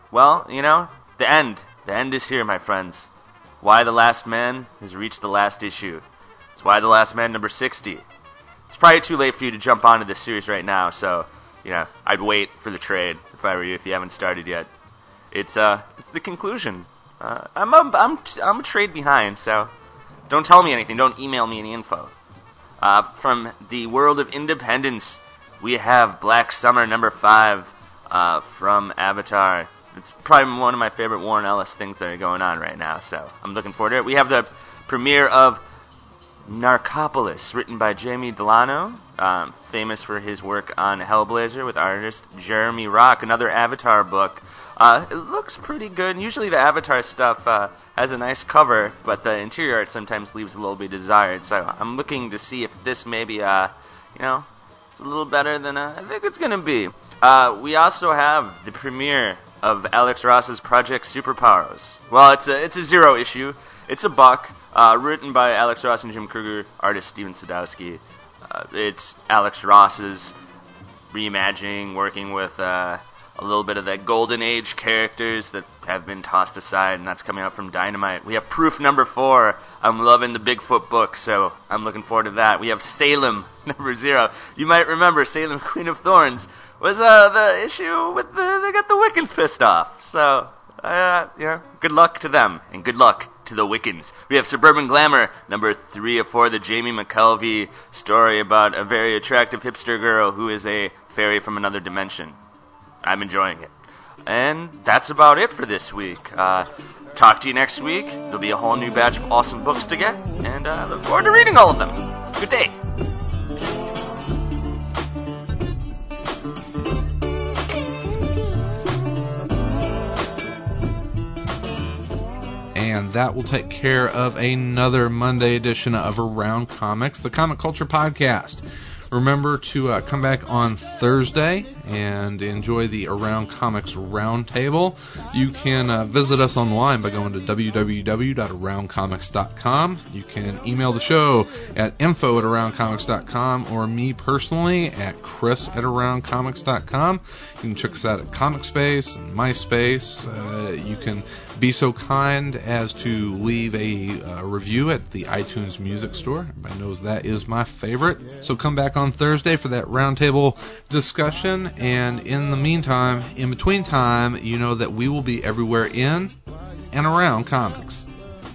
Well, the end. The end is here, my friends. Why the Last Man has reached the last issue. It's Why the Last Man number 60. It's probably too late for you to jump onto this series right now, so, I'd wait for the trade if I were you, if you haven't started yet. It's the conclusion. I'm a trade behind, so don't tell me anything. Don't email me any info. From the world of independence, we have Black Summer number 5 from Avatar. It's probably one of my favorite Warren Ellis things that are going on right now, so I'm looking forward to it. We have the premiere of Narcopolis, written by Jamie Delano, famous for his work on Hellblazer with artist Jeremy Rock, another Avatar book. It looks pretty good. Usually the Avatar stuff has a nice cover, but the interior art sometimes leaves a little bit desired, so I'm looking to see if this maybe, it's a little better than I think it's going to be. We also have the premiere of Alex Ross's Project Superpowers. Well, it's a 0 issue. It's a buck, written by Alex Ross and Jim Kruger, artist Steven Sadowski. It's Alex Ross's reimagining, working with a little bit of the Golden Age characters that have been tossed aside, and that's coming out from Dynamite. We have Proof number 4. I'm loving the Bigfoot book, so I'm looking forward to that. We have Salem number 0. You might remember Salem, Queen of Thorns was the issue with they got the Wiccans pissed off. So, good luck to them, and good luck to the Wiccans. We have Suburban Glamour, number 3 of 4, the Jamie McKelvey story about a very attractive hipster girl who is a fairy from another dimension. I'm enjoying it. And that's about it for this week. Talk to you next week. There'll be a whole new batch of awesome books to get, and look forward to reading all of them. Good day. And that will take care of another Monday edition of Around Comics, the Comic Culture Podcast. Remember to come back on Thursday and enjoy the Around Comics Roundtable. You can visit us online by going to www.aroundcomics.com. You can email the show at info@aroundcomics.com or me personally at chris@aroundcomics.com. You can check us out at ComicSpace and MySpace. You can be so kind as to leave a review at the iTunes Music Store. Everybody knows that is my favorite. So come back on Thursday for that roundtable discussion. And in the meantime, in between time, you know that we will be everywhere in and around comics.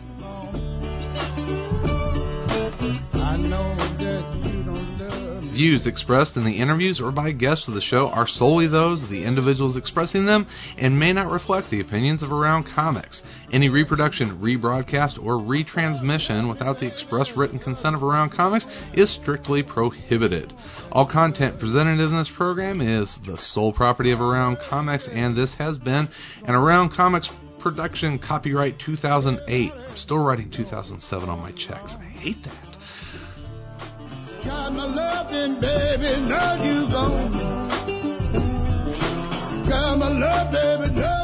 Views expressed in the interviews or by guests of the show are solely those of the individuals expressing them and may not reflect the opinions of Around Comics. Any reproduction, rebroadcast, or retransmission without the express written consent of Around Comics is strictly prohibited. All content presented in this program is the sole property of Around Comics, and this has been an Around Comics production, copyright 2008. I'm still writing 2007 on my checks. I hate that. Got my loving, baby, now you gone. Got my love, baby, now